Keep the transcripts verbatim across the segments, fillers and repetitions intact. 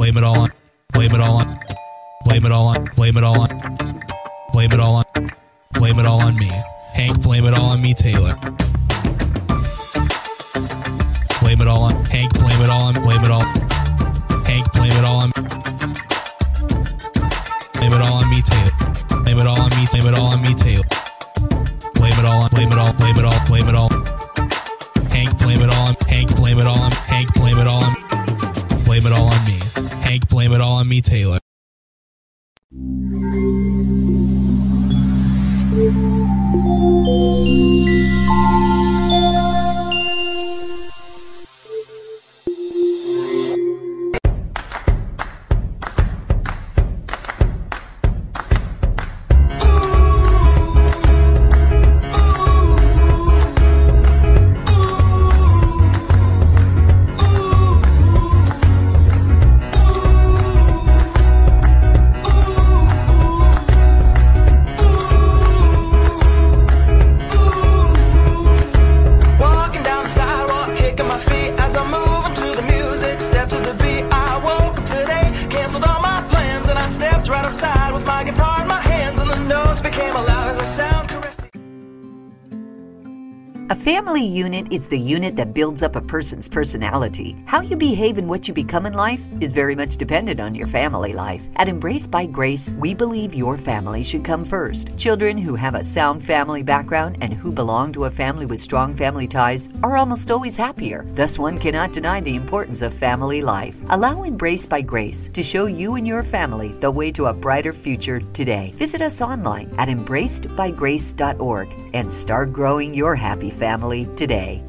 blame it all on, blame it all on, blame it all on, blame it all on, blame it all on, blame it all on me. Hank, blame it all on me, Taylor. Blame it all on Hank, blame it all on, blame it all. Hank, blame it all on, blame it all on me, Taylor. Blame it all on me, blame it all on me, Taylor. Blame it all on, blame it all, blame it all, blame it all. Hank, blame it all on, Hank, blame it all on, Hank, blame it all on, blame it all on me. Hank, blame it all on me, Taylor. Family unit is the unit that builds up a person's personality. How you behave and what you become in life is very much dependent on your family life. At Embrace by Grace, we believe your family should come first. Children who have a sound family background and who belong to a family with strong family ties are almost always happier. Thus, one cannot deny the importance of family life. Allow Embrace by Grace to show you and your family the way to a brighter future today. Visit us online at embraced by grace dot org and start growing your happy family today.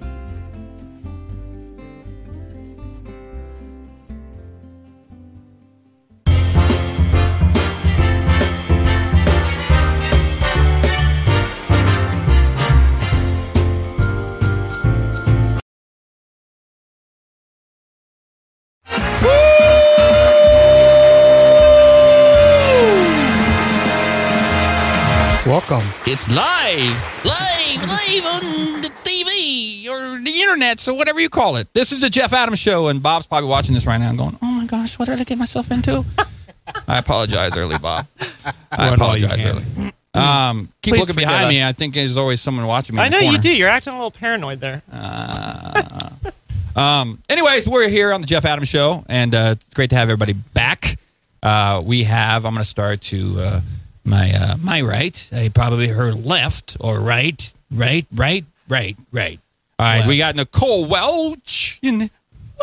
Welcome. It's live, live, live on the T V or the internet, so whatever you call it. This is the Jeff Adams Show, and Bob's probably watching this right now and going, oh my gosh, what did I get myself into? I apologize early, Bob. I apologize early. Um, keep Please looking behind forgive me. us. I think there's always someone watching me. I in the know you corner. do. You're acting a little paranoid there. Uh, um, anyways, we're here on the Jeff Adams Show, and uh, it's great to have everybody back. Uh, we have, I'm going to start to uh, my uh, my right. I probably heard left or right, right, right, right, right. All right, Left. we got Nicole Welch in the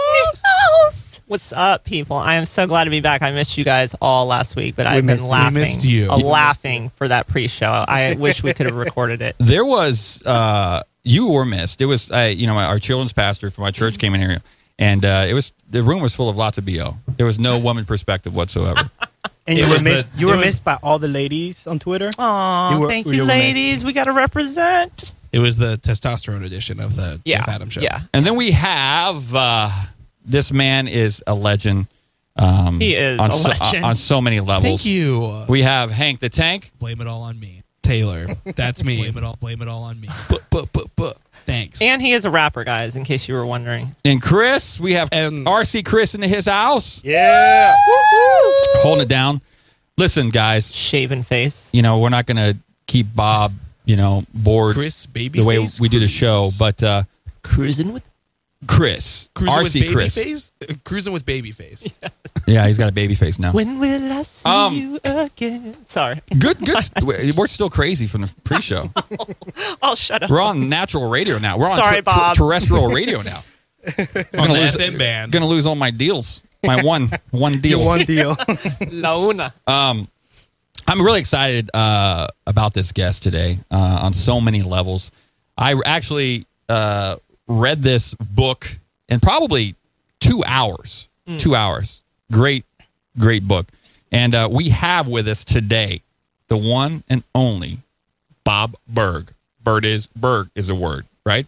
house. What's up, people? I am so glad to be back. I missed you guys all last week, but I've missed- been we laughing, missed you. uh, laughing for that pre-show. I wish we could have recorded it. There was uh, you were missed. It was uh, you know our children's pastor from my church came in here, and uh, it was the room was full of lots of B O. There was no woman perspective whatsoever. And It you were was missed. the- you it were was- missed by all the ladies on Twitter. Aw, You were- thank you you, were ladies. We got to represent. It was the testosterone edition of the Yeah, Jeff Adams Show. yeah. And then we have uh, this man is a legend. Um, He is on a so, legend. on so many levels. Thank you. We have Hank the Tank. Blame it all on me, Taylor. That's me. blame it all. Blame it all on me. But, but, but, but. Thanks. And he is a rapper, guys, in case you were wondering. And Chris, we have And- R C Chris in his house. Yeah. Holding it down. Listen, guys, Shaven face. you know, we're not going to keep Bob, you know, bored Chris, baby the way face, we do the show. Cruz. But uh, Cruising with. Chris, Cruising R with C baby Chris. face. Uh, Cruising with baby face. Yeah, he's got a baby face now. When will I see Um, you again? Sorry. Good, good. st- We're still crazy from the pre-show. I'll shut up. We're on natural radio now. We're on Sorry, ter- ter- Bob. terrestrial radio now. On the lose- F M band. Gonna lose all my deals. My one one deal. Your one deal. La una. Um, I'm really excited uh, about this guest today uh, on so many levels. I actually uh, read this book in probably two hours. Mm. Two hours. Great, great book. And uh, we have with us today the one and only Bob Berg. Bird is Berg is a word, right?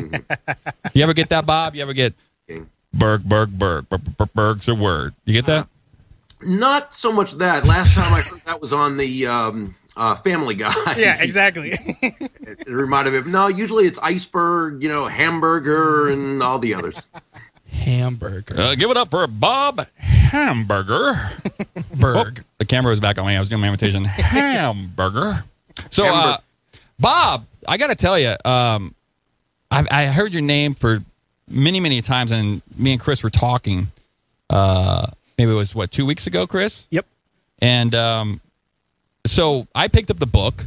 You ever get that, Bob? You ever get Berg, Berg, Berg, Berg, Berg Berg's a word? You get that? Not so much that. Last time I heard that was on the um, uh, Family Guy. Yeah, exactly. it, it reminded me of, no, usually it's iceberg, you know, hamburger and all the others. Hamburger. Uh, give it up for Bob hamburger. Berg. The camera was back on me. I was doing my imitation. Hamburger. So, uh, Bob, I got to tell you, um, I, I heard your name for many, many times, and me and Chris were talking. Uh, maybe it was, what, two weeks ago, Chris? Yep. And um, so I picked up the book,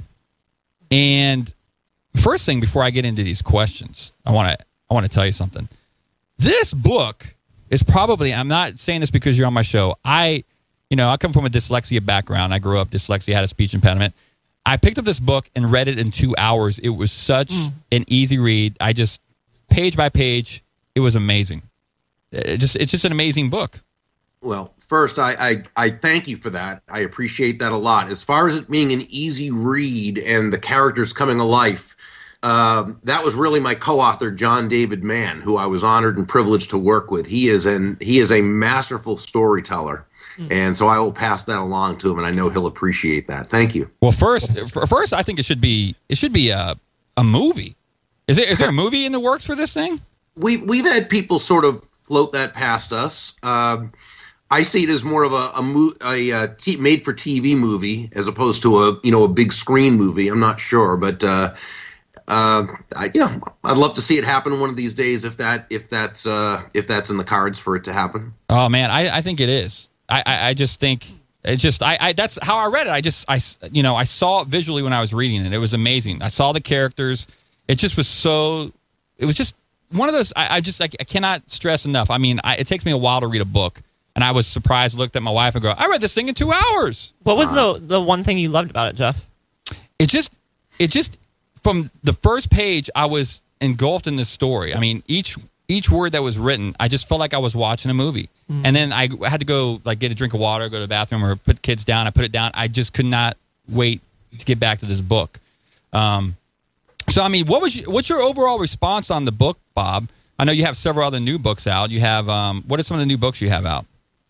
and first thing before I get into these questions, I want to I want to tell you something. This book is probably, I'm not saying this because you're on my show. I, you know, I come from a dyslexia background. I grew up dyslexia, had a speech impediment. I picked up this book and read it in two hours. It was such mm. an easy read. I just, page by page, it was amazing. It just, it's just an amazing book. Well, first, I, I, I thank you for that. I appreciate that a lot. As far as it being an easy read and the characters coming to life, um, that was really my co-author, John David Mann, who I was honored and privileged to work with. He is an he is a masterful storyteller. And so I will pass that along to him, and I know he'll appreciate that. Thank you. Well, first, first, I think it should be it should be a a movie. Is there is there a movie in the works for this thing? We we've had people sort of float that past us. Um, I see it as more of a a, mo- a, a t- made for T V movie as opposed to a you know a big screen movie. I'm not sure, but uh, uh, I, you know I'd love to see it happen one of these days if that if that's uh, if that's in the cards for it to happen. Oh man, I, I think it is. I, I, I just think it just I, I that's how I read it. I just I you know I saw it visually when I was reading it. It was amazing. I saw the characters. It just was so. It was just one of those. I, I just I, I cannot stress enough. I mean, I, it takes me a while to read a book, and I was surprised. Looked at my wife and go, "I read this thing in two hours." What was uh, the the one thing you loved about it, Jeff? It just it just from the first page, I was engulfed in this story. I mean, each. Each word that was written, I just felt like I was watching a movie. Mm. And then I had to go like get a drink of water, go to the bathroom, or put kids down. I put it down. I just could not wait to get back to this book. Um, so, I mean, what was your, what's your overall response on the book, Bob? I know you have several other new books out. You have um, what are some of the new books you have out?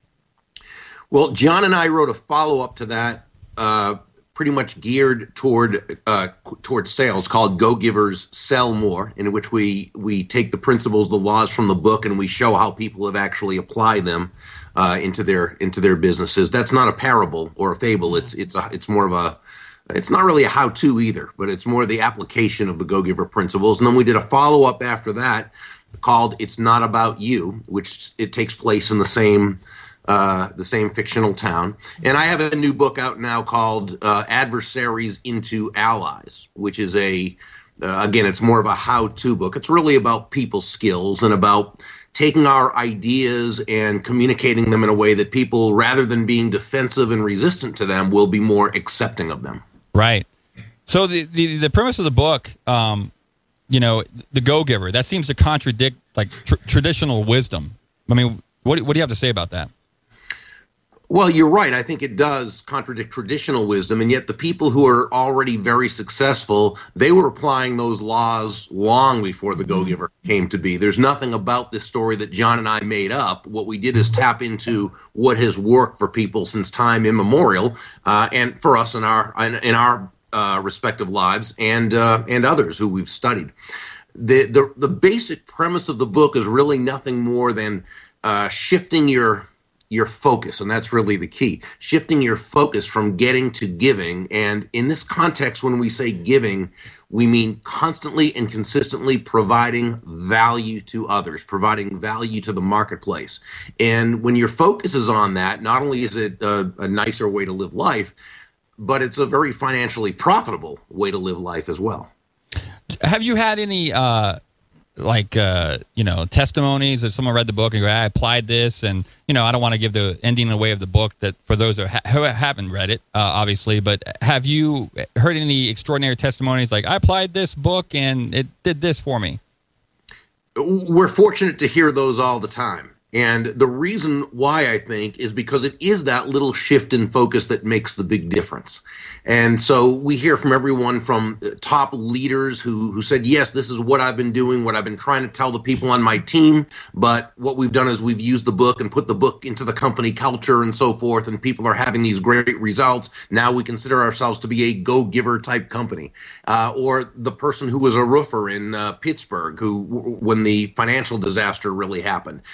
Well, John and I wrote a follow-up to that, uh, pretty much geared toward uh, toward sales, called Go Givers Sell More, in which we we take the principles, the laws from the book, and we show how people have actually applied them uh, into their into their businesses. That's not a parable or a fable. It's it's a, it's more of a it's not really a how-to either, but it's more the application of the Go Giver principles. And then we did a follow-up after that called It's Not About You, which it takes place in the same. Uh, the same fictional town. And I have a new book out now called uh, Adversaries into Allies, which is a, uh, again, it's more of a how-to book. It's really about people skills and about taking our ideas and communicating them in a way that people, rather than being defensive and resistant to them, will be more accepting of them. Right. So the, the, the premise of the book, um, you know, the go-giver, that seems to contradict like tr- traditional wisdom. I mean, what, what do you have to say about that? Well, you're right. I think it does contradict traditional wisdom, and yet the people who are already very successful, they were applying those laws long before the Go-Giver came to be. There's nothing about this story that John and I made up. What we did is tap into what has worked for people since time immemorial, uh, and for us in our in, in our uh, respective lives, and uh, and others who we've studied. The, the the basic premise of the book is really nothing more than uh, shifting your your focus, and that's really the key. Shifting your focus from getting to giving. And in this context, when we say giving, we mean constantly and consistently providing value to others, providing value to the marketplace. And when your focus is on that, not only is it a, a nicer way to live life, but it's a very financially profitable way to live life as well. Have you had any uh like, uh, you know, testimonies if someone read the book and go, I applied this, and, you know, I don't want to give the ending away of the book that for those who, ha- who haven't read it, uh, obviously, but have you heard any extraordinary testimonies like, I applied this book and it did this for me? We're fortunate to hear those all the time. And the reason why, I think, is because it is that little shift in focus that makes the big difference. And so we hear from everyone from top leaders who, who said, yes, this is what I've been doing, what I've been trying to tell the people on my team. But what we've done is we've used the book and put the book into the company culture and so forth. And people are having these great results. Now we consider ourselves to be a go-giver type company. Uh, or the person who was a roofer in uh, Pittsburgh, who when the financial disaster really happened, and they're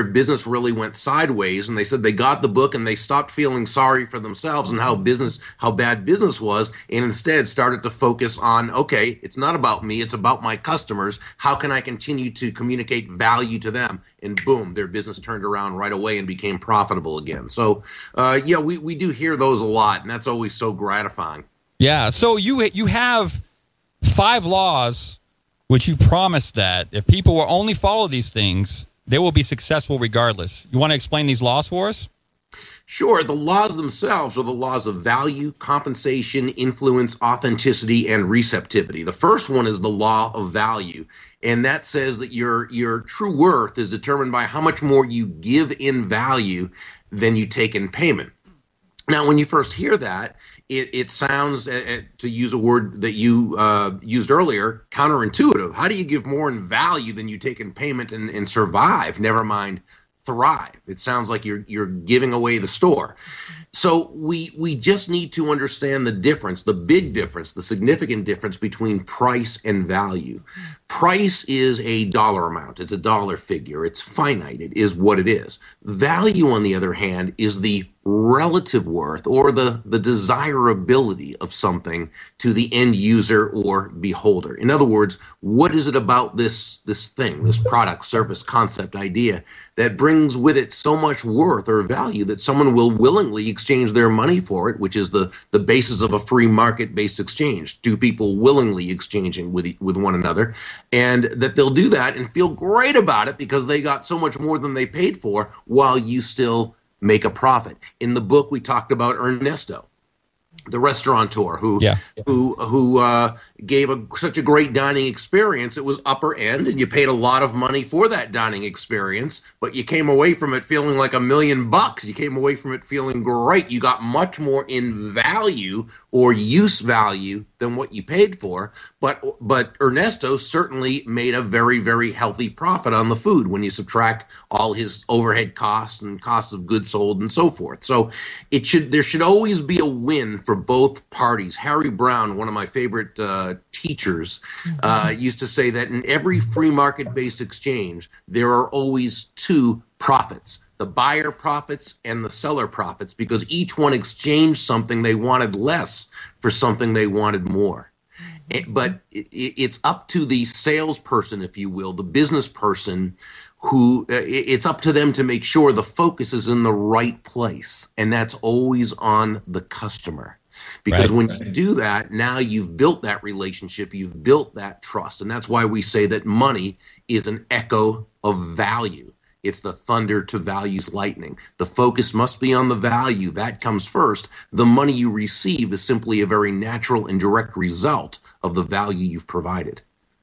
their business really went sideways, and they said they got the book and they stopped feeling sorry for themselves and how business, how bad business was, and instead started to focus on, okay, it's not about me, it's about my customers. How can I continue to communicate value to them? And boom, their business turned around right away and became profitable again. So, uh, yeah, we, we do hear those a lot, and that's always so gratifying. Yeah. So you you have five laws which you promise that if people will only follow these things, they will be successful regardless. You want to explain these laws for us? Sure. The laws themselves are the laws of value, compensation, influence, authenticity, and receptivity. The first one is the law of value, and that says that your your true worth is determined by how much more you give in value than you take in payment. Now, when you first hear that, it, it sounds, uh, to use a word that you uh, used earlier, counterintuitive. How do you give more in value than you take in payment and, and survive, never mind thrive? It sounds like you're you're giving away the store. So we we just need to understand the difference, the big difference, the significant difference between price and value. Price is a dollar amount. It's a dollar figure. It's finite. It is what it is. Value, on the other hand, is the relative worth or the, the desirability of something to the end user or beholder. In other words, what is it about this, this thing, this product, service, concept, idea that brings with it so much worth or value that someone will willingly exchange their money for it, which is the, the basis of a free market-based exchange, two people willingly exchanging with, with one another, and that they'll do that and feel great about it because they got so much more than they paid for while you still make a profit. In the book, we talked about Ernesto, the restaurateur who yeah. who who uh, gave a, such a great dining experience. It was upper end, and you paid a lot of money for that dining experience, but you came away from it feeling like a million bucks. You came away from it feeling great. You got much more in value or use value than what you paid for. But but Ernesto certainly made a very, very healthy profit on the food when you subtract all his overhead costs and costs of goods sold and so forth. So it should there should always be a win for both parties. Harry Brown, one of my favorite uh, teachers, uh, used to say that in every free market-based exchange, there are always two profits. The buyer profits and the seller profits, because each one exchanged something they wanted less for something they wanted more. It, but it, it's up to the salesperson, if you will, the business person, who uh, it's up to them to make sure the focus is in the right place. And that's always on the customer. Because right. when you do that, now you've built that relationship, you've built that trust. And that's why we say that money is an echo of value. It's the thunder to value's lightning. The focus must be on the value. That comes first. The money you receive is simply a very natural and direct result of the value you've provided.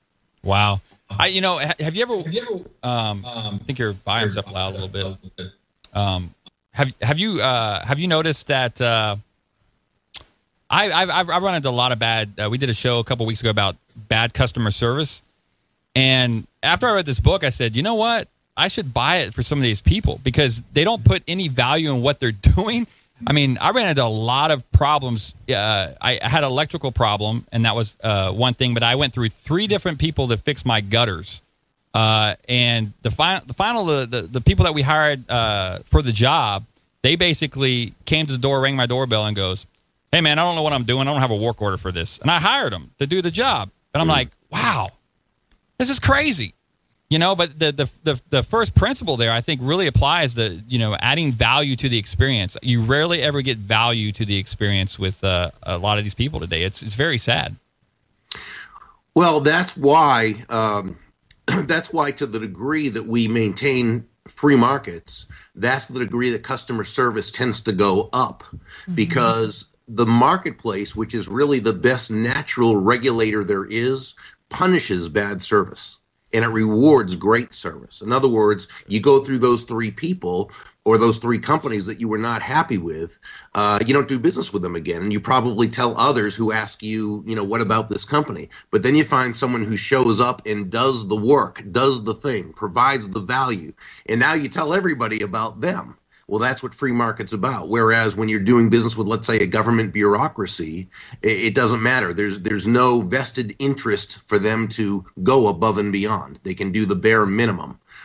Wow. I, you know, have you ever, have you ever um, I think your volume's up loud a little bit. Um, have, have you, uh, have you noticed that, uh, I, I've, I've run into a lot of bad, uh, we did a show a couple weeks ago about bad customer service. And after I read this book, I said, you know what? I should buy it for some of these people because they don't put any value in what they're doing. I mean, I ran into a lot of problems. Uh, I had an electrical problem, and that was uh, one thing. But I went through three different people to fix my gutters. Uh, and the final, the final, the, the, the people that we hired uh, for the job, they basically came to the door, rang my doorbell, and goes, "Hey, man, I don't know what I'm doing. I don't have a work order for this." And I hired them to do the job. And I'm like, wow, this is crazy. You know, but the, the the the first principle there, I think, really applies to, you know, adding value to the experience. You rarely ever get value to the experience with uh, a lot of these people today. It's it's very sad. Well, that's why um, that's why to the degree that we maintain free markets, that's the degree that customer service tends to go up, mm-hmm. because the marketplace, which is really the best natural regulator there is, punishes bad service. And it rewards great service. In other words, you go through those three people or those three companies that you were not happy with, uh, you don't do business with them again. And you probably tell others who ask you, you know, what about this company? But then you find someone who shows up and does the work, does the thing, provides the value. And now you tell everybody about them. Well, that's what free market's about. Whereas when you're doing business with, let's say, a government bureaucracy, it doesn't matter. There's there's no vested interest for them to go above and beyond. They can do the bare minimum.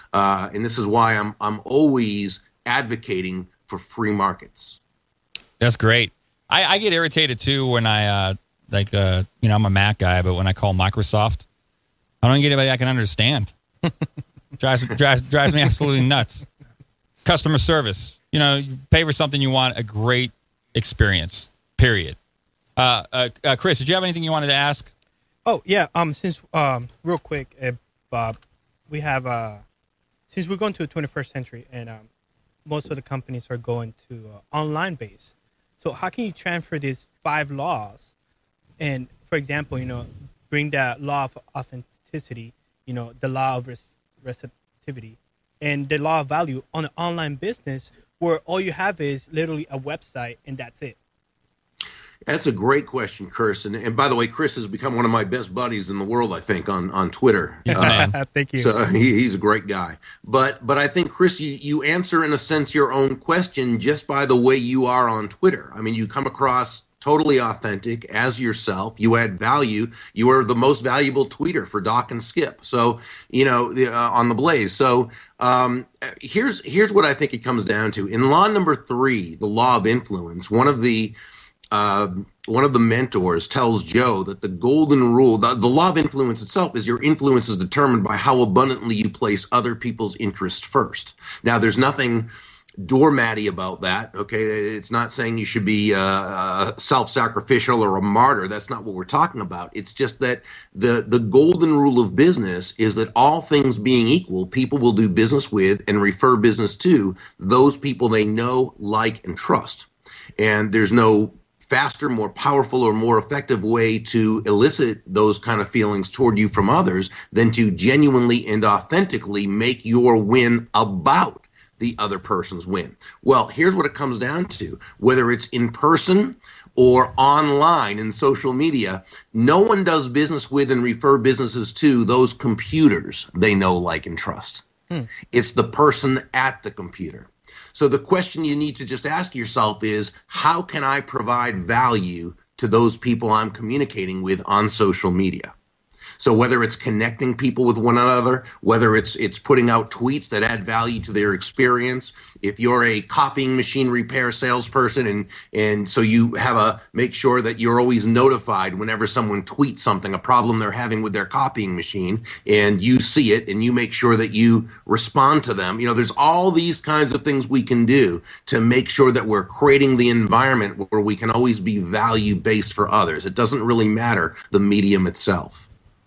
Uh, and this is why I'm I'm always advocating for free markets. That's great. I, I get irritated too when I uh, like uh, you know I'm a Mac guy, but when I call Microsoft, I don't get anybody I can understand. drives, drives drives me absolutely nuts. Customer service, you know, you pay for something you want a great experience. Period. Uh, uh, uh, Chris, did you have anything you wanted to ask? Oh yeah. Um. Since um, real quick, uh, Bob, we have uh, since we're going to the twenty-first century, and um, most of the companies are going to uh, online base. So how can you transfer these five laws, and for example, you know, bring that law of authenticity, you know, the law of res- receptivity, and the law of value on an online business where all you have is literally a website and that's it? That's a great question, Chris. And, and by the way, Chris has become one of my best buddies in the world, I think, on, on Twitter. Uh, Thank you. So he, he's a great guy. But but I think, Chris, you, you answer, in a sense, your own question just by the way you are on Twitter. I mean, you come across totally authentic as yourself. You add value. You are the most valuable tweeter for Doc and Skip. So, you know, uh, on the Blaze. So um, here's here's what I think it comes down to. In law number three, the law of influence, one of the Uh, one of the mentors tells Joe that the golden rule, the, the law of influence itself, is your influence is determined by how abundantly you place other people's interest first. Now, there's nothing doormatty about that, okay? It's not saying you should be uh, self-sacrificial or a martyr. That's not what we're talking about. It's just that the, the golden rule of business is that all things being equal, people will do business with and refer business to those people they know, like, and trust. And there's no faster, more powerful, or more effective way to elicit those kind of feelings toward you from others than to genuinely and authentically make your win about the other person's win. Well, here's what it comes down to. Whether it's in person or online in social media, no one does business with and refer businesses to those computers they know, like, and trust. Hmm. It's the person at the computer. So the question you need to just ask yourself is, how can I provide value to those people I'm communicating with on social media? So whether it's connecting people with one another, whether it's it's putting out tweets that add value to their experience, if you're a copying machine repair salesperson and and so you have a make sure that you're always notified whenever someone tweets something, a problem they're having with their copying machine, and you see it and you make sure that you respond to them. You know, there's all these kinds of things we can do to make sure that we're creating the environment where we can always be value-based for others. It doesn't really matter the medium itself.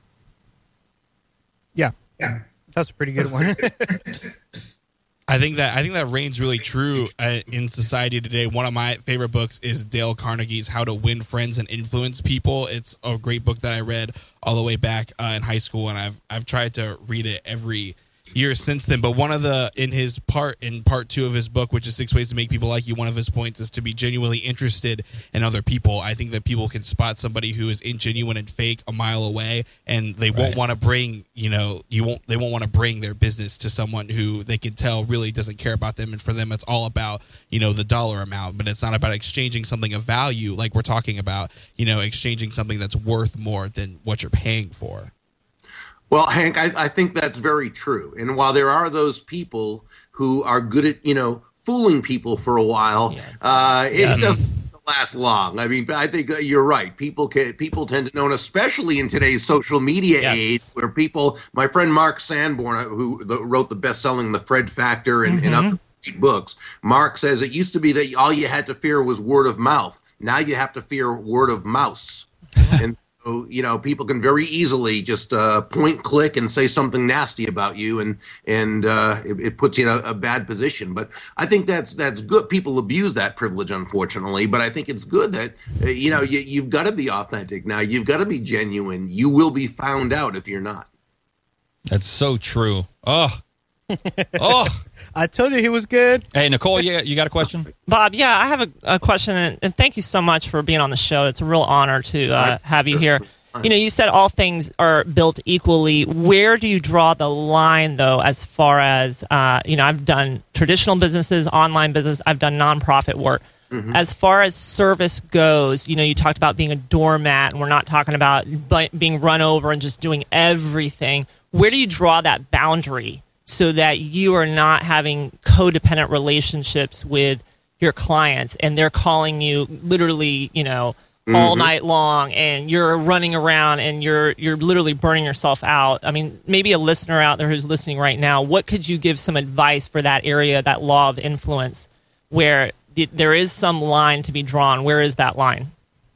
Yeah, yeah, that's a pretty good one. I think that I think that reigns really true uh, in society today. One of my favorite books is Dale Carnegie's How to Win Friends and Influence People. It's a great book that I read all the way back uh, in high school, and I've I've tried to read it every year since then. But one of the in his part in part two of his book, which is Six Ways to Make People Like You, one of his points is to be genuinely interested in other people. I think that people can spot somebody who is ingenuine and fake a mile away, and they won't Right. want to bring you know you won't they won't want to bring their business to someone who they can tell really doesn't care about them, and for them it's all about you know the dollar amount, but it's not about exchanging something of value like we're talking about. You know, exchanging something that's worth more than what you're paying for. Well, Hank, I, I think that's very true. And while there are those people who are good at, you know, fooling people for a while, Yes. uh, it Yes. doesn't last long. I mean, I think you're right. People can, people tend to know, and especially in today's social media Yes. age, where people, my friend Mark Sanborn, who the, wrote the best-selling The Fred Factor and, and other great books, Mark says it used to be that all you had to fear was word of mouth. Now you have to fear word of mouse. And so, you know, people can very easily just uh, point, click, and say something nasty about you, and and uh, it, it puts you in a, a bad position. But I think that's that's good. People abuse that privilege, unfortunately. But I think it's good that uh, you know you, you've got to be authentic now. You've got to be genuine. You will be found out if you're not. That's so true. Oh, oh. I told you he was good. Hey, Nicole, you you got a question? Bob, yeah, I have a, a question, and, and thank you so much for being on the show. It's a real honor to uh, have you here. You know, you said all things are built equally. Where do you draw the line, though, as far as, uh, you know, I've done traditional businesses, online business, I've done nonprofit work. Mm-hmm. As far as service goes, you know, you talked about being a doormat, and we're not talking about being run over and just doing everything. Where do you draw that boundary so that you are not having codependent relationships with your clients and they're calling you literally, you know, all mm-hmm. night long and you're running around and you're you're literally burning yourself out. I mean, maybe a listener out there who's listening right now, what could you give some advice for that area, that law of influence, where th- there is some line to be drawn? Where is that line?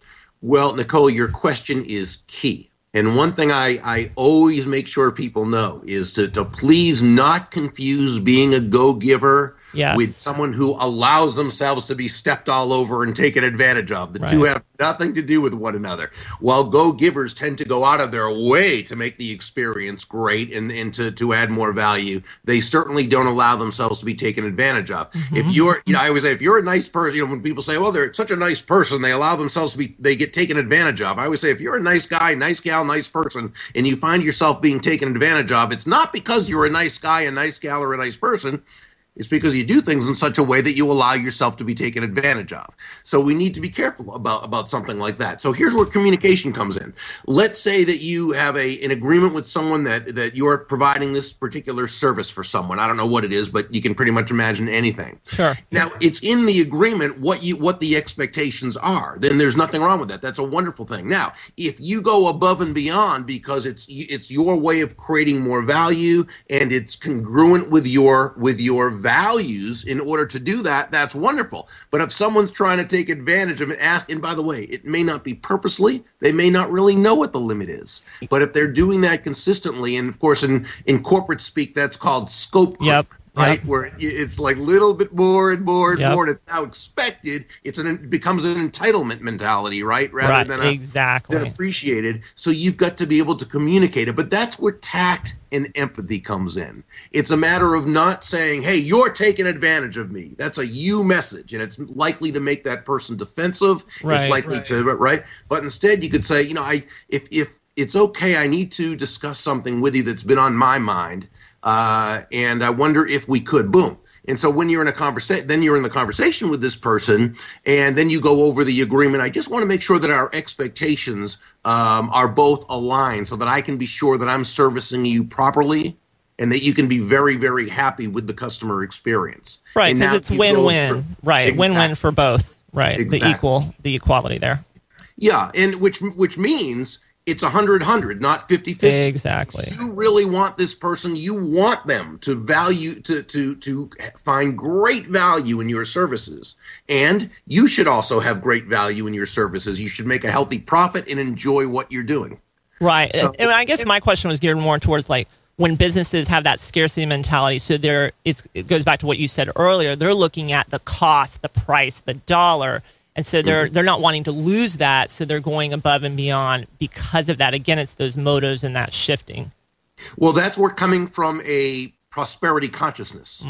Well, Nicole, your question is key. And one thing I, I always make sure people know is to, to please not confuse being a go-giver yes. with someone who allows themselves to be stepped all over and taken advantage of. The right. two have nothing to do with one another. While go-givers tend to go out of their way to make the experience great and, and to, to add more value, they certainly don't allow themselves to be taken advantage of. Mm-hmm. If you're, you know, I always say, if you're a nice person, you know, when people say, well, they're such a nice person, they allow themselves to be, they get taken advantage of. I always say, if you're a nice guy, nice gal, nice person, and you find yourself being taken advantage of, it's not because you're a nice guy, a nice gal, or a nice person. It's because you do things in such a way that you allow yourself to be taken advantage of. So we need to be careful about, about something like that. So here's where communication comes in. Let's say that you have a an agreement with someone that, that you're providing this particular service for someone. I don't know what it is, but you can pretty much imagine anything. Sure. Now, it's in the agreement what you what the expectations are. Then there's nothing wrong with that. That's a wonderful thing. Now, if you go above and beyond because it's it's your way of creating more value and it's congruent with your with your values in order to do that, that's wonderful. But if someone's trying to take advantage of it, ask, and by the way, it may not be purposely, they may not really know what the limit is. But if they're doing that consistently, and of course in, in corporate speak, that's called scope creep. Yep. Right, yep. where it's like little bit more and more and yep. more, and it's now expected. It's an it becomes an entitlement mentality, right? Rather right. than a, exactly than appreciated. So you've got to be able to communicate it. But that's where tact and empathy comes in. It's a matter of not saying, "Hey, you're taking advantage of me." That's a you message, and it's likely to make that person defensive. Right, it's likely right. to right. But instead, you could say, "You know, I if if it's okay, I need to discuss something with you that's been on my mind." Uh, and I wonder if we could, boom. And so when you're in a conversation, then you're in the conversation with this person, and then you go over the agreement. I just want to make sure that our expectations um, are both aligned so that I can be sure that I'm servicing you properly and that you can be very, very happy with the customer experience. Right, because it's win-win. For, right, exactly. Win-win for both. Right, exactly. the equal, the equality there. Yeah, and which which means it's one hundred one hundred, not fifty fifty. Exactly. You really want this person, you want them to value, to, to, to find great value in your services. And you should also have great value in your services. You should make a healthy profit and enjoy what you're doing. Right. So, and I guess my question was geared more towards like when businesses have that scarcity mentality. So they're, it's, it goes back to what you said earlier. They're looking at the cost, the price, the dollar. And so they're mm-hmm. they're not wanting to lose that, so they're going above and beyond because of that. Again, it's those motives and that shifting. Well, that's where coming from a prosperity consciousness.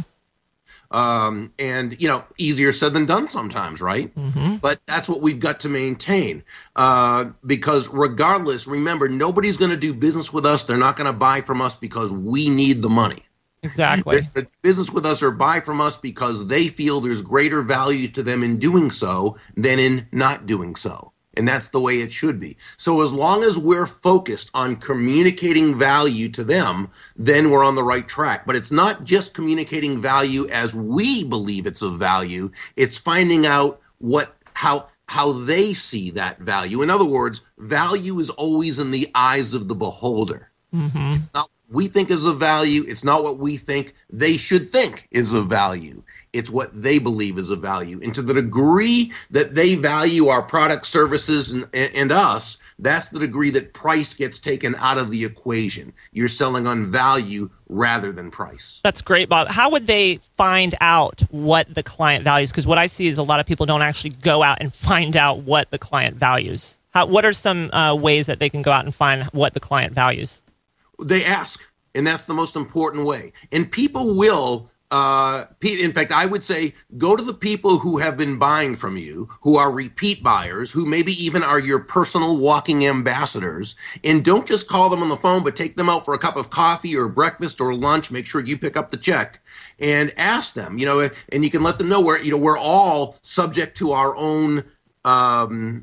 Mm-hmm. Um, and, you know, easier said than done sometimes, right? Mm-hmm. But that's what we've got to maintain. Uh, because regardless, remember, nobody's going to do business with us. They're not going to buy from us because we need the money. Exactly. They're business with us or buy from us because they feel there's greater value to them in doing so than in not doing so. And that's the way it should be. So as long as we're focused on communicating value to them, then we're on the right track. But it's not just communicating value as we believe it's of value. It's finding out what how how they see that value. In other words, value is always in the eyes of the beholder. Mm-hmm. It's not we think is of value. It's not what we think they should think is of value. It's what they believe is of value. And to the degree that they value our product, services, and, and us, that's the degree that price gets taken out of the equation. You're selling on value rather than price. That's great, Bob. How would they find out what the client values? Because what I see is a lot of people don't actually go out and find out what the client values. How, what are some uh, ways that they can go out and find what the client values? They ask, and that's the most important way. And people will, uh, in fact, I would say go to the people who have been buying from you, who are repeat buyers, who maybe even are your personal walking ambassadors, and don't just call them on the phone, but take them out for a cup of coffee or breakfast or lunch. Make sure you pick up the check and ask them, you know, and you can let them know where, you know, we're all subject to our own um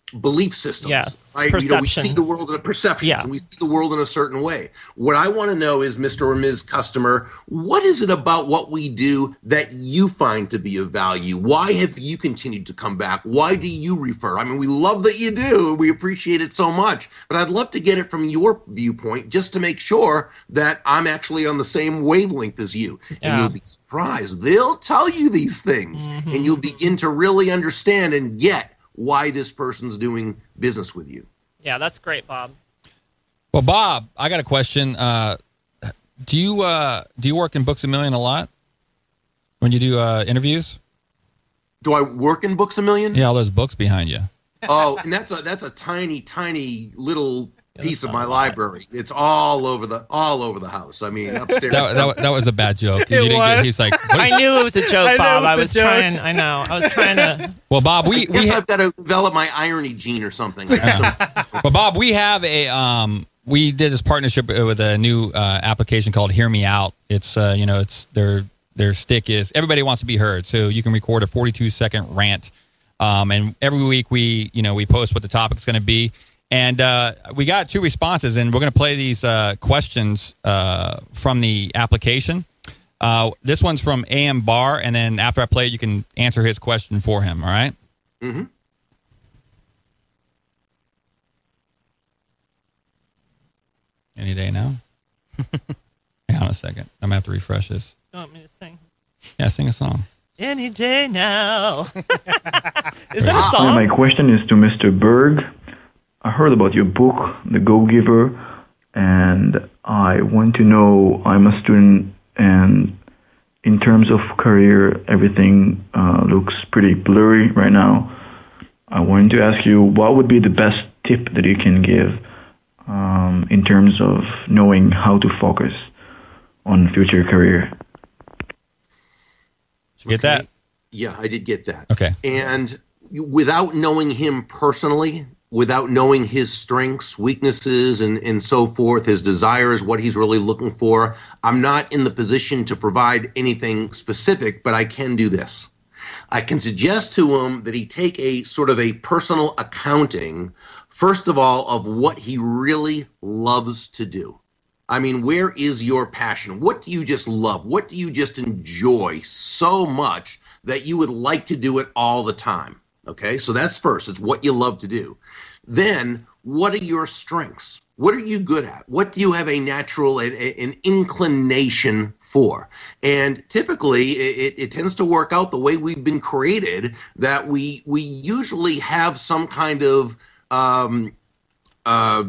belief systems. Yes, right? You know, we see perceptions. the world in a perception, Yeah. and we see the world in a certain way. What I want to know is, Mister or Miz Customer, what is it about what we do that you find to be of value? Why have you continued to come back? Why do you refer? I mean, we love that you do. We appreciate it so much. But I'd love to get it from your viewpoint just to make sure that I'm actually on the same wavelength as you. And Yeah. you'll be surprised. They'll tell you these things, Mm-hmm. and you'll begin to really understand and get why this person's doing business with you. Yeah, that's great, Bob. Well, Bob, I got a question. Uh, do you uh, do you work in Books a Million a lot when you do uh, interviews? Do I work in Books a Million? Yeah, all those books behind you. Oh, and that's a that's a tiny, tiny little piece of my library. It's all over the all over the house. I mean, upstairs. That, that, that was a bad joke. You It didn't was. Get, he's like, what is- I knew it was a joke, I knew Bob. it I was was a joke. trying. I know. I was trying to. well, Bob, we I guess we ha- I've got to develop my irony gene or something. well, Bob, we have a um, we did this partnership with a new uh, application called Hear Me Out. It's uh, you know, it's their their stick is everybody wants to be heard, so you can record a forty-two second rant, um, and every week we you know we post what the topic's going to be. And uh, we got two responses, and we're going to play these uh, questions uh, from the application. Uh, this one's from A M Barr, and then after I play it, you can answer his question for him, all right? Mm-hmm. Any day now? Hang on a second. I'm going to have to refresh this. You want me to sing? Yeah, sing a song. Any day now. Is that a Hi, song? my question is to Mister Berg. I heard about your book, The Go-Giver, and I want to know, I'm a student, and in terms of career, everything uh, looks pretty blurry right now. I wanted to ask you, what would be the best tip that you can give um, in terms of knowing how to focus on future career? Did you get that? Yeah, I did get that. Okay. And without knowing him personally, without knowing his strengths, weaknesses, and, and so forth, his desires, what he's really looking for, I'm not in the position to provide anything specific, but I can do this. I can suggest to him that he take a sort of a personal accounting, first of all, of what he really loves to do. I mean, where is your passion? What do you just love? What do you just enjoy so much that you would like to do it all the time? Okay, so that's first. It's what you love to do. Then, what are your strengths? What are you good at? What do you have a natural, a, a, an inclination for? And typically, it, it tends to work out the way we've been created, that we we usually have some kind of um, uh,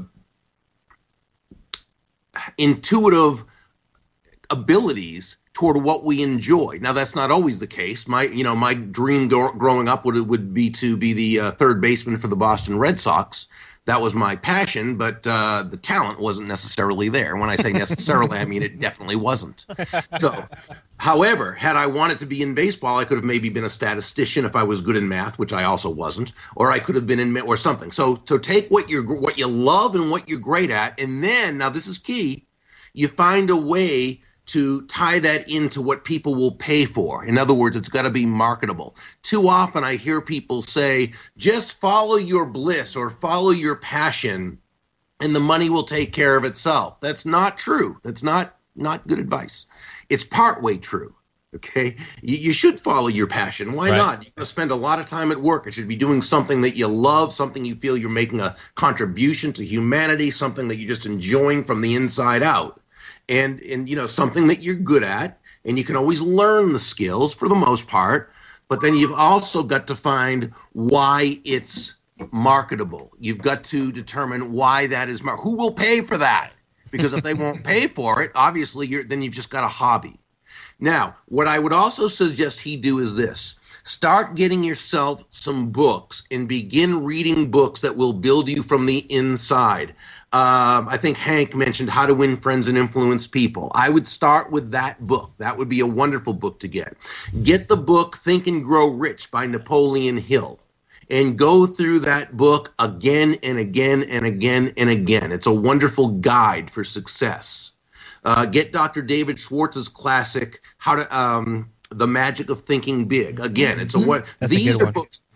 intuitive abilities toward what we enjoy. Now, that's not always the case. My, you know, my dream go- growing up would would be to be the uh, third baseman for the Boston Red Sox. That was my passion, but uh, the talent wasn't necessarily there. When I say necessarily, I mean it definitely wasn't. So, however, had I wanted to be in baseball, I could have maybe been a statistician if I was good in math, which I also wasn't, or I could have been in or something. So, so take what you're what you love and what you're great at, and then now this is key. You find a way to tie that into what people will pay for. In other words, it's got to be marketable. Too often I hear people say, just follow your bliss or follow your passion and the money will take care of itself. That's not true. That's not, not good advice. It's partway true. Okay. You, you should follow your passion. Why Right. not? You're going to spend a lot of time at work. It should be doing something that you love, something you feel you're making a contribution to humanity, something that you're just enjoying from the inside out. And, and, you know, something that you're good at, and you can always learn the skills for the most part, but then you've also got to find why it's marketable. You've got to determine why that is mar- who will pay for that? Because if they won't pay for it, obviously you're, then you've just got a hobby. Now, what I would also suggest he do is this. Start getting yourself some books and begin reading books that will build you from the inside. Um, I think Hank mentioned How to Win Friends and Influence People. I would start with that book. That would be a wonderful book to get. Get the book Think and Grow Rich by Napoleon Hill and go through that book again and again and again and again. It's a wonderful guide for success. Uh, get Doctor David Schwartz's classic, How to um, The Magic of Thinking Big. Again, it's a what That's a these good are one. books.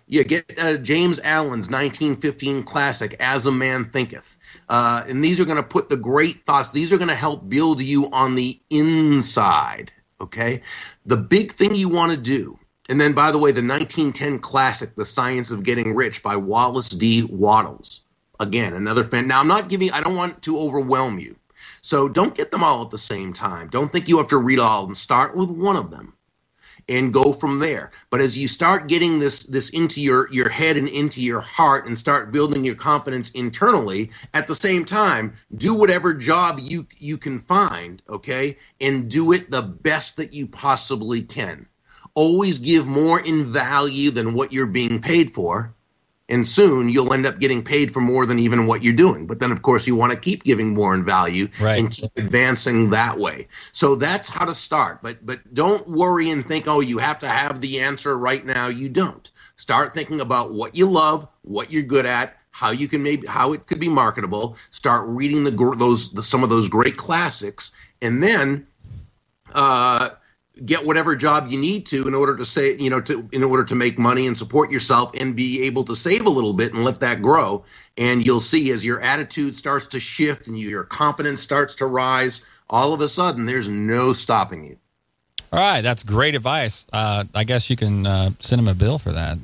Yeah, get uh, James Allen's nineteen fifteen classic, As a Man Thinketh. Uh, and these are going to put the great thoughts, these are going to help build you on the inside, okay? The big thing you want to do, and then, by the way, the nineteen ten classic, The Science of Getting Rich by Wallace D. Wattles. Again, another fan. Now, I'm not giving, I don't want to overwhelm you. So don't get them all at the same time. Don't think you have to read all of them. Start with one of them and go from there. But as you start getting this this into your, your head and into your heart and start building your confidence internally, at the same time, do whatever job you, you can find, okay? And do it the best that you possibly can. Always give more in value than what you're being paid for. And soon you'll end up getting paid for more than even what you're doing. But then, of course, you want to keep giving more in value right. and keep advancing that way. So that's how to start. But but don't worry and think, oh, you have to have the answer right now. You don't. Start thinking about what you love, what you're good at, how you can maybe how it could be marketable. Start reading the those the, some of those great classics, and then uh, get whatever job you need to in order to say, you know, to in order to make money and support yourself and be able to save a little bit and let that grow. And you'll see as your attitude starts to shift and your confidence starts to rise, all of a sudden there's no stopping you. All right, that's great advice. Uh, I guess you can uh, send him a bill for that.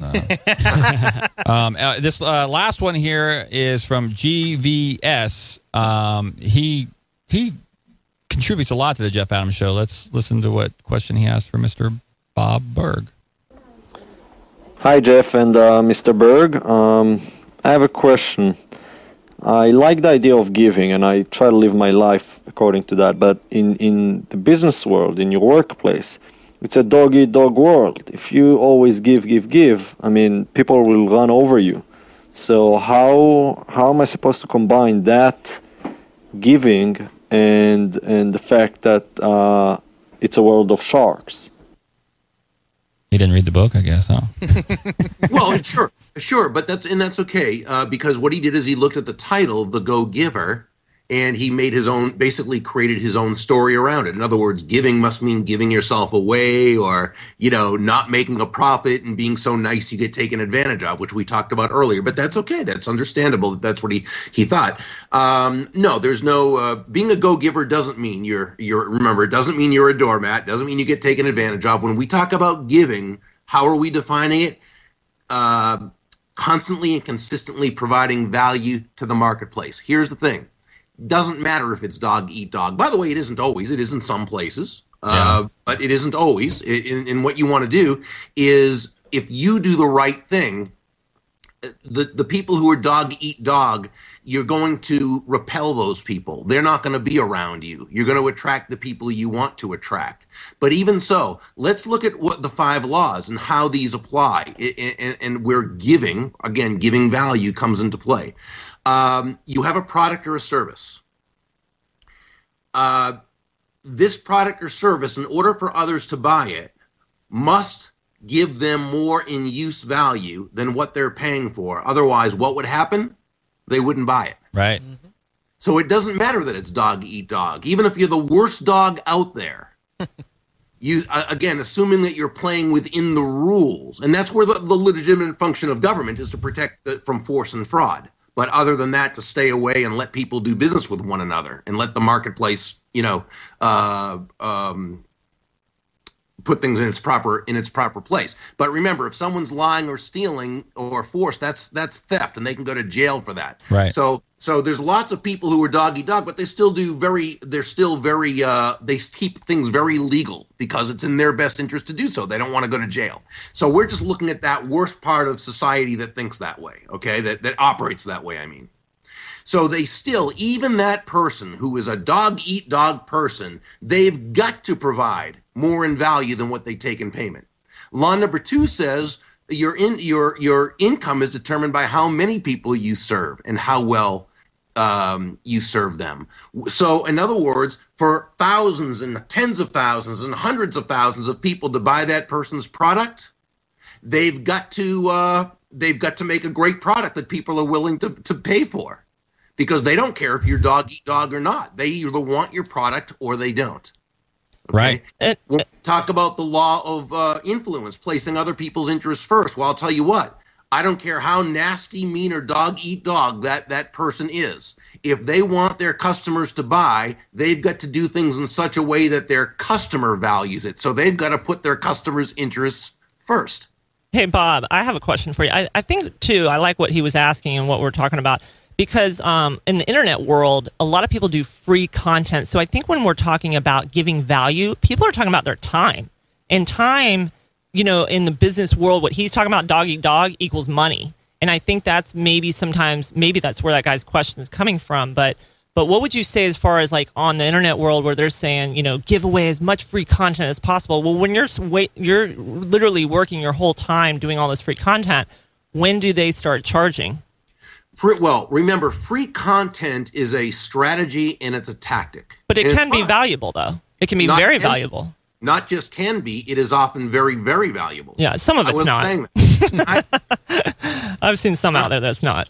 Uh, um, uh, this uh, last one here is from G V S. Um, he he. contributes a lot to the Jeff Adams Show. Let's listen to what question he asked for Mister Bob Burg. Hi, Jeff and uh, Mister Burg. Um, I have a question. I like the idea of giving, and I try to live my life according to that. But in, in the business world, in your workplace, it's a dog-eat-dog world. If you always give, give, give, I mean, people will run over you. So how how am I supposed to combine that giving and and the fact that uh, it's a world of sharks? He didn't read the book, I guess, huh? Well, sure, sure, but that's and that's okay uh, because what he did is he looked at the title, The Go-Giver, and he made his own, basically created his own story around it. In other words, giving must mean giving yourself away, or, you know, not making a profit and being so nice you get taken advantage of, which we talked about earlier. But that's okay. That's understandable. That's what he, he thought. Um, no, there's no, uh, being a go-giver doesn't mean you're, you're, remember, it doesn't mean you're a doormat. Doesn't mean you get taken advantage of. When we talk about giving, how are we defining it? Uh, constantly and consistently providing value to the marketplace. Here's the thing. Doesn't matter if it's dog eat dog. By the way, it isn't always. It is in some places, uh, yeah. but it isn't always. And, and what you want to do is, if you do the right thing, the the people who are dog eat dog, you're going to repel those people. They're not going to be around you. You're going to attract the people you want to attract. But even so, let's look at what the five laws and how these apply, and, and where giving, again, giving value comes into play. Um, you have a product or a service. Uh, this product or service, in order for others to buy it, must give them more in use value than what they're paying for. Otherwise, what would happen? They wouldn't buy it. Right. Mm-hmm. So it doesn't matter that it's dog eat dog. Even if you're the worst dog out there, you uh, again, assuming that you're playing within the rules, and that's where the, the legitimate function of government is, to protect the, from force and fraud. But other than that, to stay away and let people do business with one another and let the marketplace, you know, uh, um, put things in its proper in its proper place. But remember, if someone's lying or stealing or force, that's that's theft, and they can go to jail for that. Right. So so there's lots of people who are dog eat dog, but they still do very. They're still very. Uh, they keep things very legal because it's in their best interest to do so. They don't want to go to jail. So we're just looking at that worst part of society that thinks that way. Okay, that that operates that way. I mean. So they still, even that person who is a dog-eat-dog person, they've got to provide more in value than what they take in payment. Law number two says your in, your your income is determined by how many people you serve and how well um, you serve them. So in other words, for thousands and tens of thousands and hundreds of thousands of people to buy that person's product, they've got to uh, they've got to make a great product that people are willing to, to pay for. Because they don't care if you're dog eat dog or not. They either want your product or they don't. Okay? Right. It, We'll talk about the law of uh, influence, placing other people's interests first. Well, I'll tell you what. I don't care how nasty, mean, or dog eat dog that, that person is. If they want their customers to buy, they've got to do things in such a way that their customer values it. So they've got to put their customers' interests first. Hey, Bob, I have a question for you. I, I think, too, I like what he was asking and what we're talking about. Because um, in the internet world, a lot of people do free content. So I think when we're talking about giving value, people are talking about their time. And time, you know, in the business world, what he's talking about, dog eat dog, equals money. And I think that's maybe sometimes, maybe that's where that guy's question is coming from. But but what would you say as far as like on the internet world where they're saying, you know, give away as much free content as possible? Well, when you're you're literally working your whole time doing all this free content, when do they start charging? Free, well, remember, free content is a strategy and it's a tactic. But it and can be valuable, though. It can be Not very can, valuable. Not just can be, it is often very, very valuable. Yeah, some of I it's wasn't not. saying that. I, I've seen some out there that's not.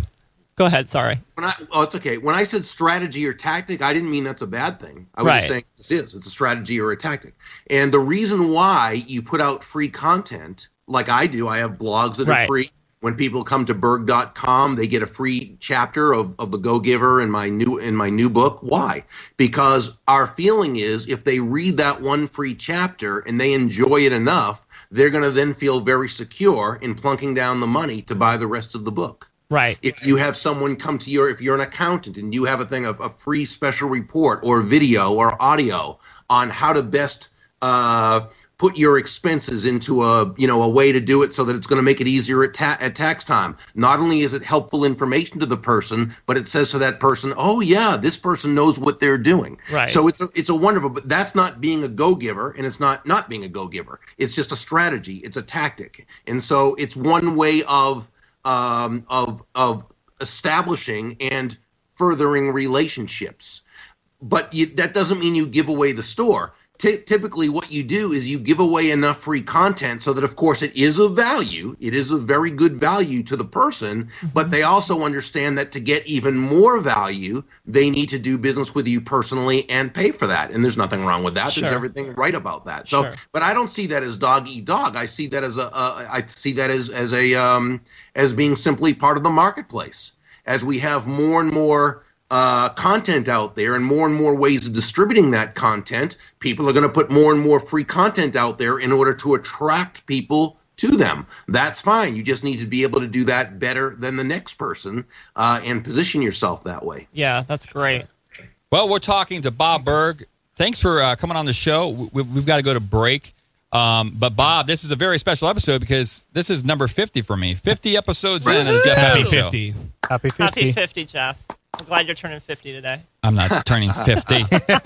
Go ahead, sorry. When I, oh, it's okay. When I said strategy or tactic, I didn't mean that's a bad thing. I was Right. just saying it is. It's a strategy or a tactic. And the reason why you put out free content, like I do, I have blogs that Right. are free. When people come to berg dot com, they get a free chapter of, of the Go Giver in my new in my new book. Why? Because our feeling is if they read that one free chapter and they enjoy it enough, they're going to then feel very secure in plunking down the money to buy the rest of the book. Right. If you have someone come to your, if you're an accountant and you have a thing of a free special report or video or audio on how to best uh, put your expenses into a, you know, a way to do it so that it's going to make it easier at, ta- at tax time. Not only is it helpful information to the person, but it says to that person, oh yeah, this person knows what they're doing. Right. So it's a, it's a wonderful, but that's not being a go-giver, and it's not not being a go-giver. It's just a strategy. It's a tactic. And so it's one way of, um, of, of establishing and furthering relationships. But you, that doesn't mean you give away the store. T- typically what you do is you give away enough free content so that, of course, it is of value. It is of very good value to the person, but they also understand that to get even more value, they need to do business with you personally and pay for that. And there's nothing wrong with that. Sure. There's everything right about that. So, Sure. but I don't see that as dog eat dog. I see that as a, uh, I see that as, as a, um, as being simply part of the marketplace. As we have more and more Uh, content out there and more and more ways of distributing that content, people are going to put more and more free content out there in order to attract people to them. That's fine. You just need to be able to do that better than the next person uh, and position yourself that way. Yeah, that's great. Well, we're talking to Bob Burg. Thanks for uh, coming on the show. We, we've got to go to break. Um, but, Bob, this is a very special episode because this is number fifty for me. fifty episodes in of the Jeff Happy Adams Show. fifty. Happy fifty. Happy fifty, Jeff. I'm glad you're turning fifty today. I'm not turning fifty.